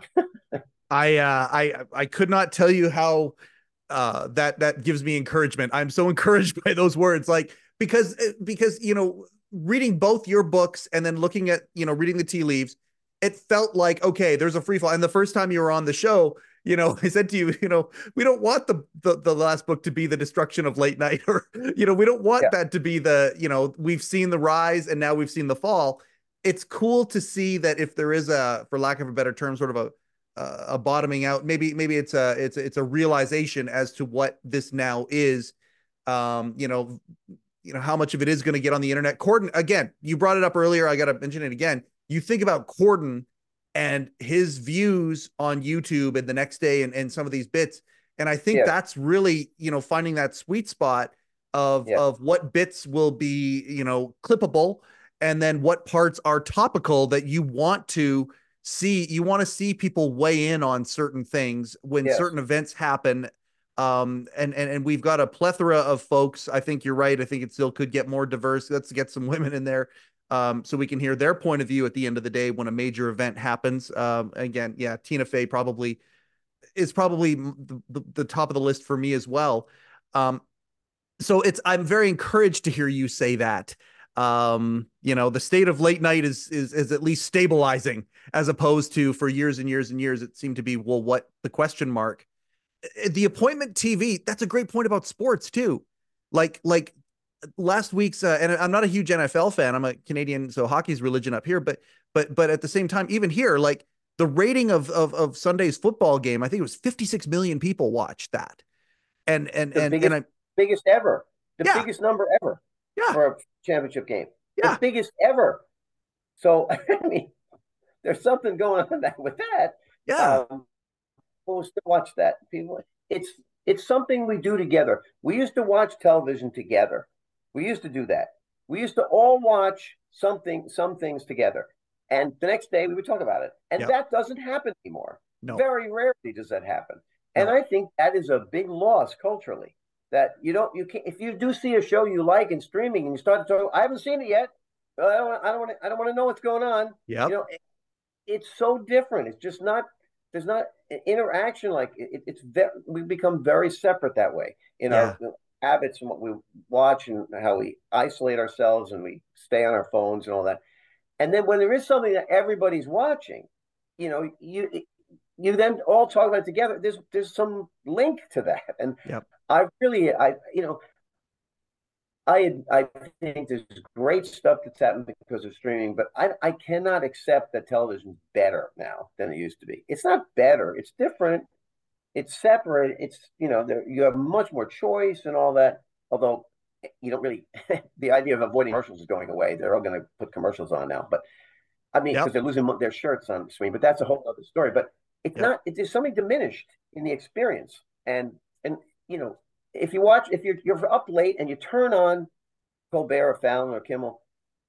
I uh, I I could not tell you how uh, that that gives me encouragement. I'm so encouraged by those words, like because because you know, reading both your books and then looking at you know reading the tea leaves, it felt like okay, there's a free fall. And the first time you were on the show, you know, I said to you, you know, we don't want the the, the last book to be the destruction of late night, or you know, we don't want yeah. that to be the you know we've seen the rise and now we've seen the fall. It's cool to see that if there is a, for lack of a better term, sort of a Uh, a bottoming out, maybe maybe it's a it's a, it's a realization as to what this now is. Um, you know, you know how much of it is going to get on the internet. Corden, again, you brought it up earlier. I got to mention it again. You think about Corden and his views on YouTube and the next day, and, and some of these bits, and I think yeah. that's really you know finding that sweet spot of yeah. of what bits will be you know clippable, and then what parts are topical that you want to. See, you want to see people weigh in on certain things when yes. certain events happen. Um, and, and, and we've got a plethora of folks. I think you're right. I think it still could get more diverse. Let's get some women in there. Um, so we can hear their point of view at the end of the day when a major event happens. Um, again, yeah, Tina Fey probably is probably the, the, the top of the list for me as well. Um, so it's, I'm very encouraged to hear you say that. Um, you know, the state of late night is, is, is at least stabilizing, as opposed to for years and years and years, it seemed to be, well, what the question mark, the appointment T V. That's a great point about sports too. Like, like last week's, uh, and I'm not a huge N F L fan. I'm a Canadian. So hockey's religion up here, but, but, but at the same time, even here, like the rating of, of, of Sunday's football game, I think it was fifty-six million people watched that. And, and, the and, biggest, and I, biggest ever, the yeah. biggest number ever. Yeah. For a championship game. Yeah. The biggest ever. So, I mean, there's something going on that, with that. Yeah. Um, we'll still watch that. People, it's it's something we do together. We used to watch television together. We used to do that. We used to all watch something, some things together. And the next day we would talk about it. And yep. that doesn't happen anymore. No. Very rarely does that happen. And no. I think that is a big loss culturally. That you don't, you can't. If you do see a show you like in streaming, and you start to talk, I haven't seen it yet. I don't, I don't want to. I don't want to know what's going on. Yeah, you know, it, it's so different. It's just not. There's not an interaction like it, it's. Very, we become very separate that way in yeah. our habits and what we watch and how we isolate ourselves and we stay on our phones and all that. And then when there is something that everybody's watching, you know, you you then all talk about it together. There's there's some link to that, and Yep. I really, I you know, I I think there's great stuff that's happened because of streaming, but I I cannot accept that television's better now than it used to be. It's not better. It's different. It's separate. It's you know there, you have much more choice and all that. Although you don't really, the idea of avoiding commercials is going away. They're all going to put commercials on now, but I mean because Yep. they're losing their shirts on screen. But that's a whole other story. But it's Yep. not. It, there's something diminished in the experience, and and you know if you watch if you're you're up late and you turn on Colbert or Fallon or Kimmel,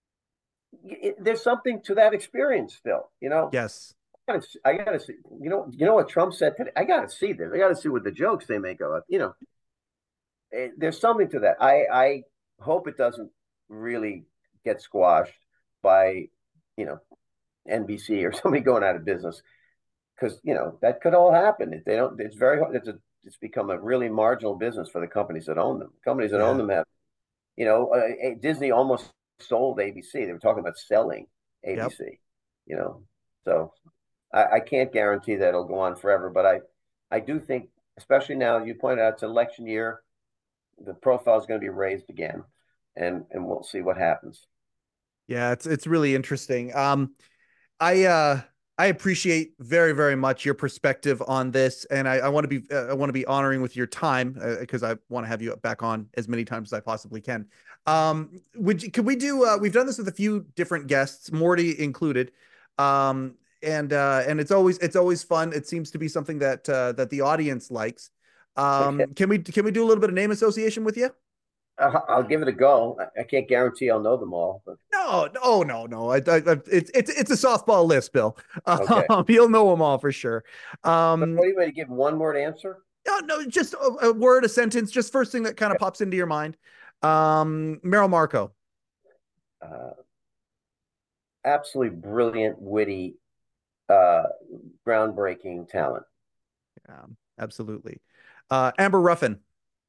it, there's something to that experience still. You know, Yes. I gotta, I gotta see. You know, you know what Trump said today. I gotta see this. I gotta see what the jokes they make of it. You know, it, there's something to that. I I hope it doesn't really get squashed by you know N B C or somebody going out of business because you know that could all happen. If they don't, it's very hard. It's a it's become a really marginal business for the companies that own them. Companies that own Yeah. them have, you know, uh, Disney almost sold A B C. They were talking about selling Yep. A B C. You know, so I, I can't guarantee that it'll go on forever, but I, I do think, especially now, you pointed out it's election year, the profile is going to be raised again, and and we'll see what happens. Yeah, it's it's really interesting. Um, I uh I appreciate very, very much your perspective on this, and I, I want to be uh, I want to be honoring with your time because uh, I want to have you back on as many times as I possibly can. Um, would you, could we do? Uh, we've done this with a few different guests, Morty included, um, and uh, and it's always it's always fun. It seems to be something that uh, that the audience likes. Okay, Um, can we can we do a little bit of name association with you? I'll, I'll give it a go. I, I can't guarantee I'll know them all, but No, no, no, no. I, I, I, it's it's it's a softball list, Bill. okay. Um, you'll know them all for sure. But Um, what do you want to give one word answer? no, no, just a, a word, a sentence, just first thing that kind of pops into your mind. Um, Meryl Marco. Uh, Absolutely brilliant, witty, uh, groundbreaking talent. Um, absolutely. Uh, Amber Ruffin.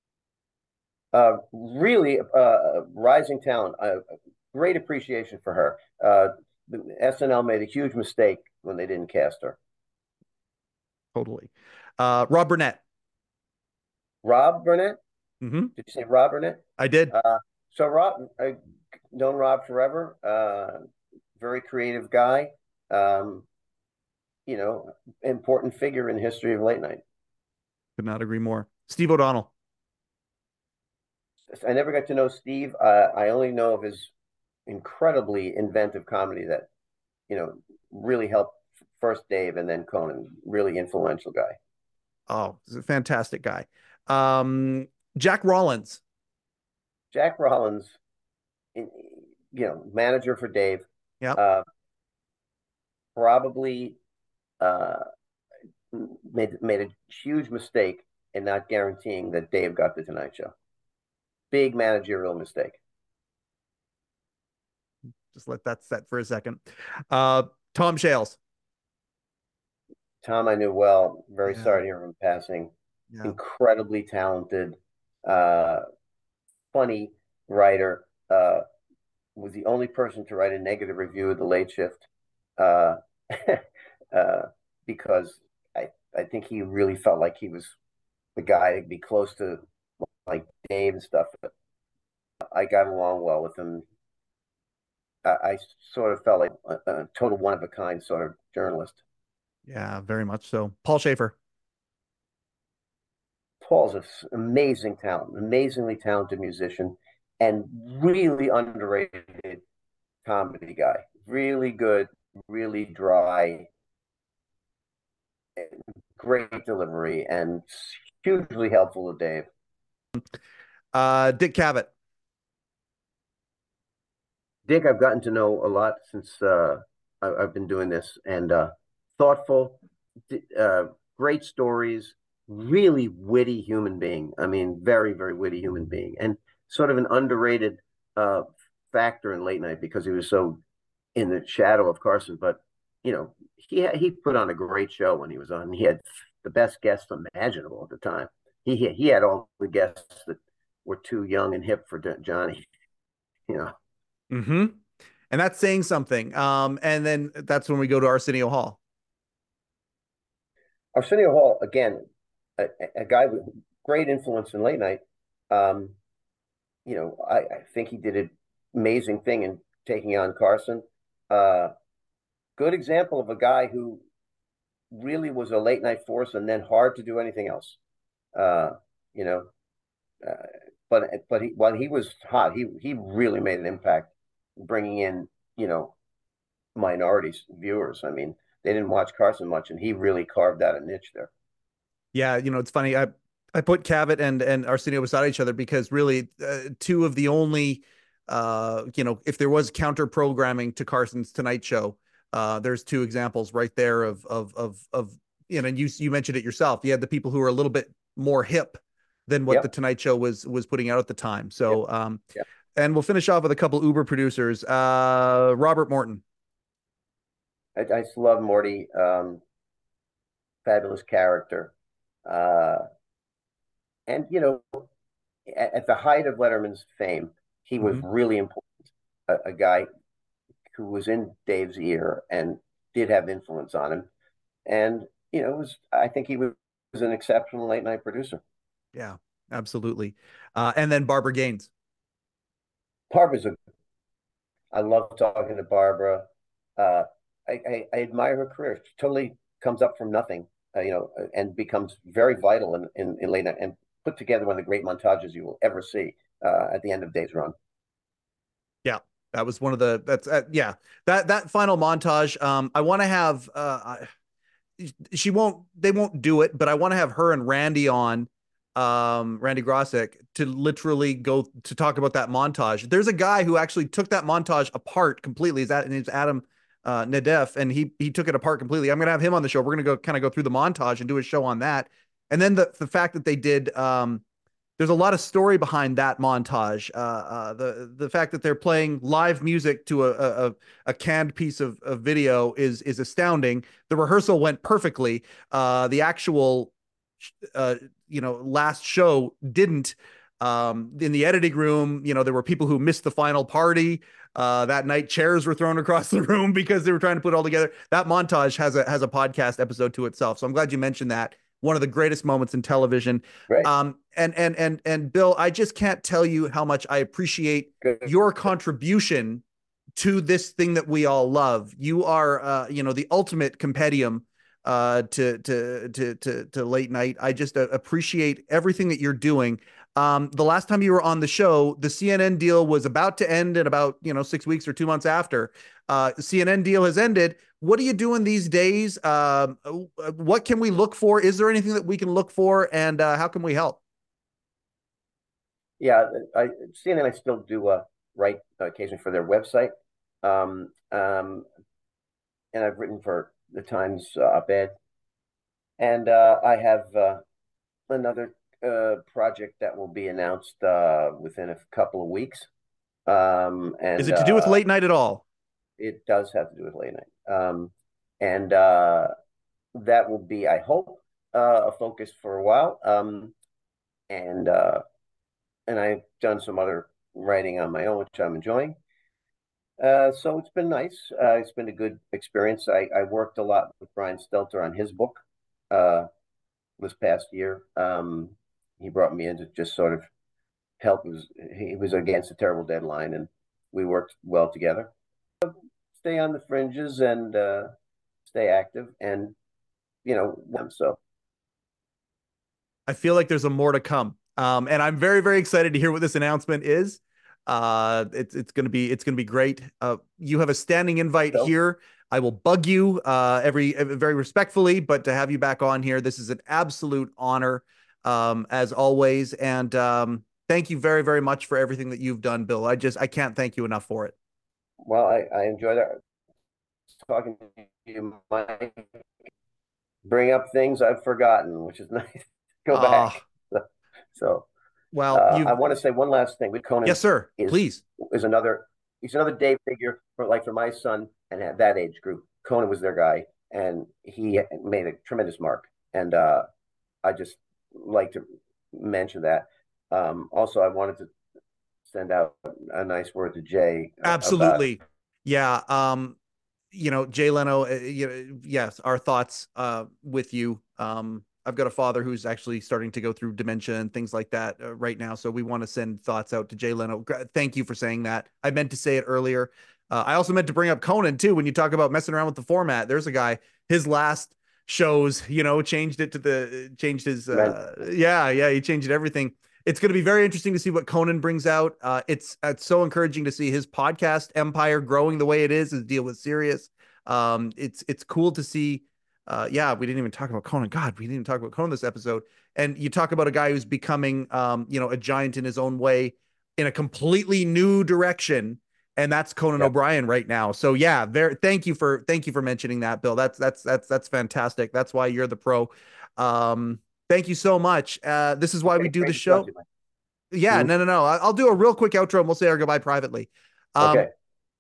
Uh, really uh, rising talent. Uh, great appreciation for her. Uh, the S N L made a huge mistake when they didn't cast her. Totally. Uh, Rob Burnett. Rob Burnett? Mm-hmm. Did you say Rob Burnett? I did. Uh, so Rob, I've known Rob forever. Uh, very creative guy. Um, you know, important figure in the history of late night. Could not agree more. Steve O'Donnell. I never got to know Steve. Uh, I only know of his incredibly inventive comedy that, you know, really helped first Dave and then Conan. Really influential guy. Oh, he's a fantastic guy. Um, Jack Rollins. Jack Rollins, you know, manager for Dave, Yep. uh, probably uh, made made a huge mistake in not guaranteeing that Dave got the Tonight Show. Big managerial mistake. Just let that set for a second. Uh, Tom Shales. Tom, I knew well. Very Yeah. sorry to hear him passing. Yeah. Incredibly talented, uh, funny writer. Uh, was the only person to write a negative review of The Late Shift uh, uh, because I I think he really felt like he was the guy to be close to like Dave and stuff. But I got along well with him. I, I sort of felt like a, a total one of a kind sort of journalist. Yeah, very much so. Paul Schaefer. Paul's an amazing talent, amazingly talented musician, and really underrated comedy guy. Really good, really dry, great delivery, and hugely helpful to Dave. Uh, Dick Cavett. Dick, I've gotten to know a lot since uh, I, have been doing this, and uh, thoughtful, uh, great stories, really witty human being. I mean, very, very witty human being, and sort of an underrated uh, factor in late night because he was so in the shadow of Carson. But you know, he he put on a great show when he was on. He had the best guests imaginable at the time. He he had all the guests that were too young and hip for Johnny. You know. Mm-hmm. And that's saying something. Um, and then that's when we go to Arsenio Hall. Arsenio Hall, again, a, a guy with great influence in late night. Um, you know, I, I think he did an amazing thing in taking on Carson. Uh, good example of a guy who really was a late night force and then hard to do anything else. Uh, you know, uh, but but he, while he was hot, he he really made an impact, bringing in you know minorities viewers. I mean, they didn't watch Carson much, and he really carved out a niche there. Yeah, you know, it's funny. I I put Cavett and and Arsenio beside each other because really uh, two of the only uh you know, if there was counter programming to Carson's Tonight Show, uh there's two examples right there of of of of you know, and you you mentioned it yourself. You had the people who were a little bit more hip than what the Yep. Tonight Show was was putting out at the time. Yep. So um Yep. and we'll finish off with a couple Uber producers. Uh Robert Morton. I, I just love Morty. Um, fabulous character. Uh, and you know, at, at the height of Letterman's fame, he was Mm-hmm. really important. A, a guy who was in Dave's ear and did have influence on him. And you know, it was I think he was, was an exceptional late night producer. Yeah, absolutely. Uh and then Barbara Gaines. Barbara's a I love talking to Barbara. Uh, I, I, I admire her career. She totally comes up from nothing, uh, you know, and becomes very vital in, in, in late night and put together one of the great montages you will ever see uh, at the end of Dave's run. Yeah, that was one of the that's uh, yeah, that that final montage. Um, I want to have uh, she won't they won't do it, but I want to have her and Randy on, um, Randy Grossick to literally go to talk about that montage. There's a guy who actually took that montage apart completely. Is that and it's Adam uh, Nadef, and he he took it apart completely. I'm gonna have him on the show. We're gonna go kind of go through the montage and do a show on that, and then the the fact that they did um there's a lot of story behind that montage. Uh, uh, the the fact that they're playing live music to a a, a canned piece of, of video is is astounding. The rehearsal went perfectly. Uh, the actual, uh, you know, last show didn't. Um, in the editing room, you know, there were people who missed the final party. Uh, that night, chairs were thrown across the room because they were trying to put it all together. That montage has a has a podcast episode to itself. So I'm glad you mentioned that. One of the greatest moments in television. Right. Um, and and and and Bill, I just can't tell you how much I appreciate Good. your contribution to this thing that we all love. You are, uh, you know, the ultimate compendium uh, to to to to to late night. I just uh, appreciate everything that you're doing. Um, the last time you were on the show, the C N N deal was about to end in about you know six weeks or two months after. Uh, the C N N deal has ended. What are you doing these days? Um, what can we look for? Is there anything that we can look for, and uh, how can we help? Yeah, I, C N N I still do uh, write occasionally for their website. Um, um, and I've written for the Times uh, op-ed. And uh, I have uh, another uh, project that will be announced uh, within a couple of weeks. Um, Is and it to do with uh, late night at all? it does have to do with late night. Um, and uh, that will be, I hope, uh, a focus for a while. Um, and uh, and I've done some other writing on my own, which I'm enjoying. Uh, so it's been nice. Uh, it's been a good experience. I, I worked a lot with Brian Stelter on his book uh, this past year. Um, he brought me in to just sort of help. He was, he was against a terrible deadline, and we worked well together. Stay on the fringes and uh, stay active, and you know, so I feel like there's a more to come. Um, and I'm very, very excited to hear what this announcement is. Uh, it's it's gonna be it's gonna be great. Uh, you have a standing invite so here. I will bug you uh, every very respectfully, but to have you back on here, this is an absolute honor, um, as always. And um, thank you very, very much for everything that you've done, Bill. I just I can't thank you enough for it. well, I, I enjoy that talking to you, Mike. Bring up things I've forgotten, which is nice. Go Ah, back. So well, uh, I you want to say one last thing. With Conan yes, sir. is Please. is another he's another Dave figure for like for my son and at that age group. Conan was their guy, and he made a tremendous mark. And uh, I just like to mention that. Um, also, I wanted to send out a nice word to Jay uh, about Absolutely. Yeah. Um, you know, Jay Leno, uh, you know, yes, our thoughts uh, with you. Um, I've got a father who's actually starting to go through dementia and things like that uh, right now. So we want to send thoughts out to Jay Leno. Thank you for saying that. I meant to say it earlier. Uh, I also meant to bring up Conan too. When you talk about messing around with the format, there's a guy, his last shows, you know, changed it to the, changed his, uh, yeah, yeah, he changed everything. It's going to be very interesting to see what Conan brings out. Uh, it's it's so encouraging to see his podcast empire growing the way it is. His deal with Sirius. Um, it's it's cool to see. Uh, yeah, we didn't even talk about Conan. God, we didn't even talk about Conan this episode. And you talk about a guy who's becoming, um, you know, a giant in his own way in a completely new direction, and that's Conan yep. O'Brien right now. So yeah, very. Thank you for thank you for mentioning that, Bill. That's that's that's that's fantastic. That's why you're the pro. Um, Thank you so much. Uh, this is why okay, we do the show. Yeah, mm-hmm. no, no, no. I'll do a real quick outro and we'll say our goodbye privately. Um, okay.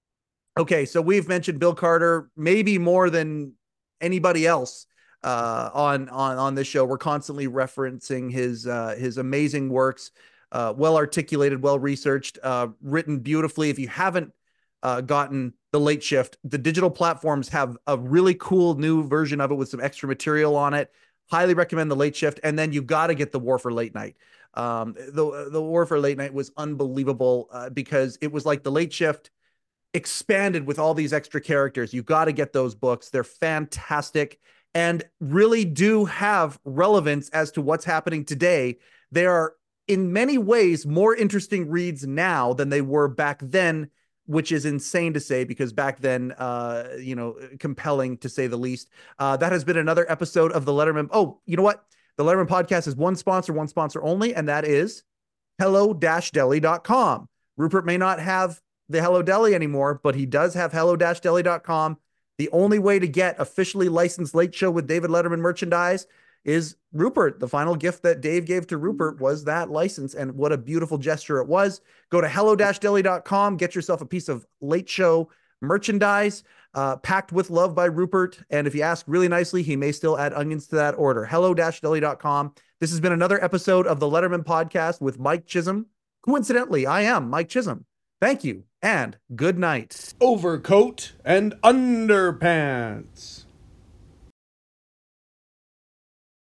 Okay. So we've mentioned Bill Carter, maybe more than anybody else uh, on, on, on this show. We're constantly referencing his, uh, his amazing works, uh, well articulated, well researched, uh, written beautifully. If you haven't uh, gotten The Late Shift, the digital platforms have a really cool new version of it with some extra material on it. Highly recommend The Late Shift. And then you got to get The War for Late Night. Um, the, the War for Late Night was unbelievable uh, because it was like The Late Shift expanded with all these extra characters. You got to get those books. They're fantastic and really do have relevance as to what's happening today. They are in many ways more interesting reads now than they were back then, which is insane to say because back then, uh, you know, compelling to say the least. Uh, that has been another episode of the Letterman. Oh, you know what? The Letterman podcast is one sponsor, one sponsor only, and that is hello dash deli dot com. Rupert may not have the Hello Deli anymore, but he does have hello dash deli dot com. The only way to get officially licensed Late Show with David Letterman merchandise is Rupert. The final gift that Dave gave to Rupert was that license, and what a beautiful gesture it was. Go to hello dash deli dot com, get yourself a piece of Late Show merchandise, uh, packed with love by Rupert, and if you ask really nicely, he may still add onions to that order. hello dash deli dot com. This has been another episode of the Letterman Podcast with Mike Chisholm. Coincidentally, I am Mike Chisholm. Thank you, and good night. Overcoat and underpants.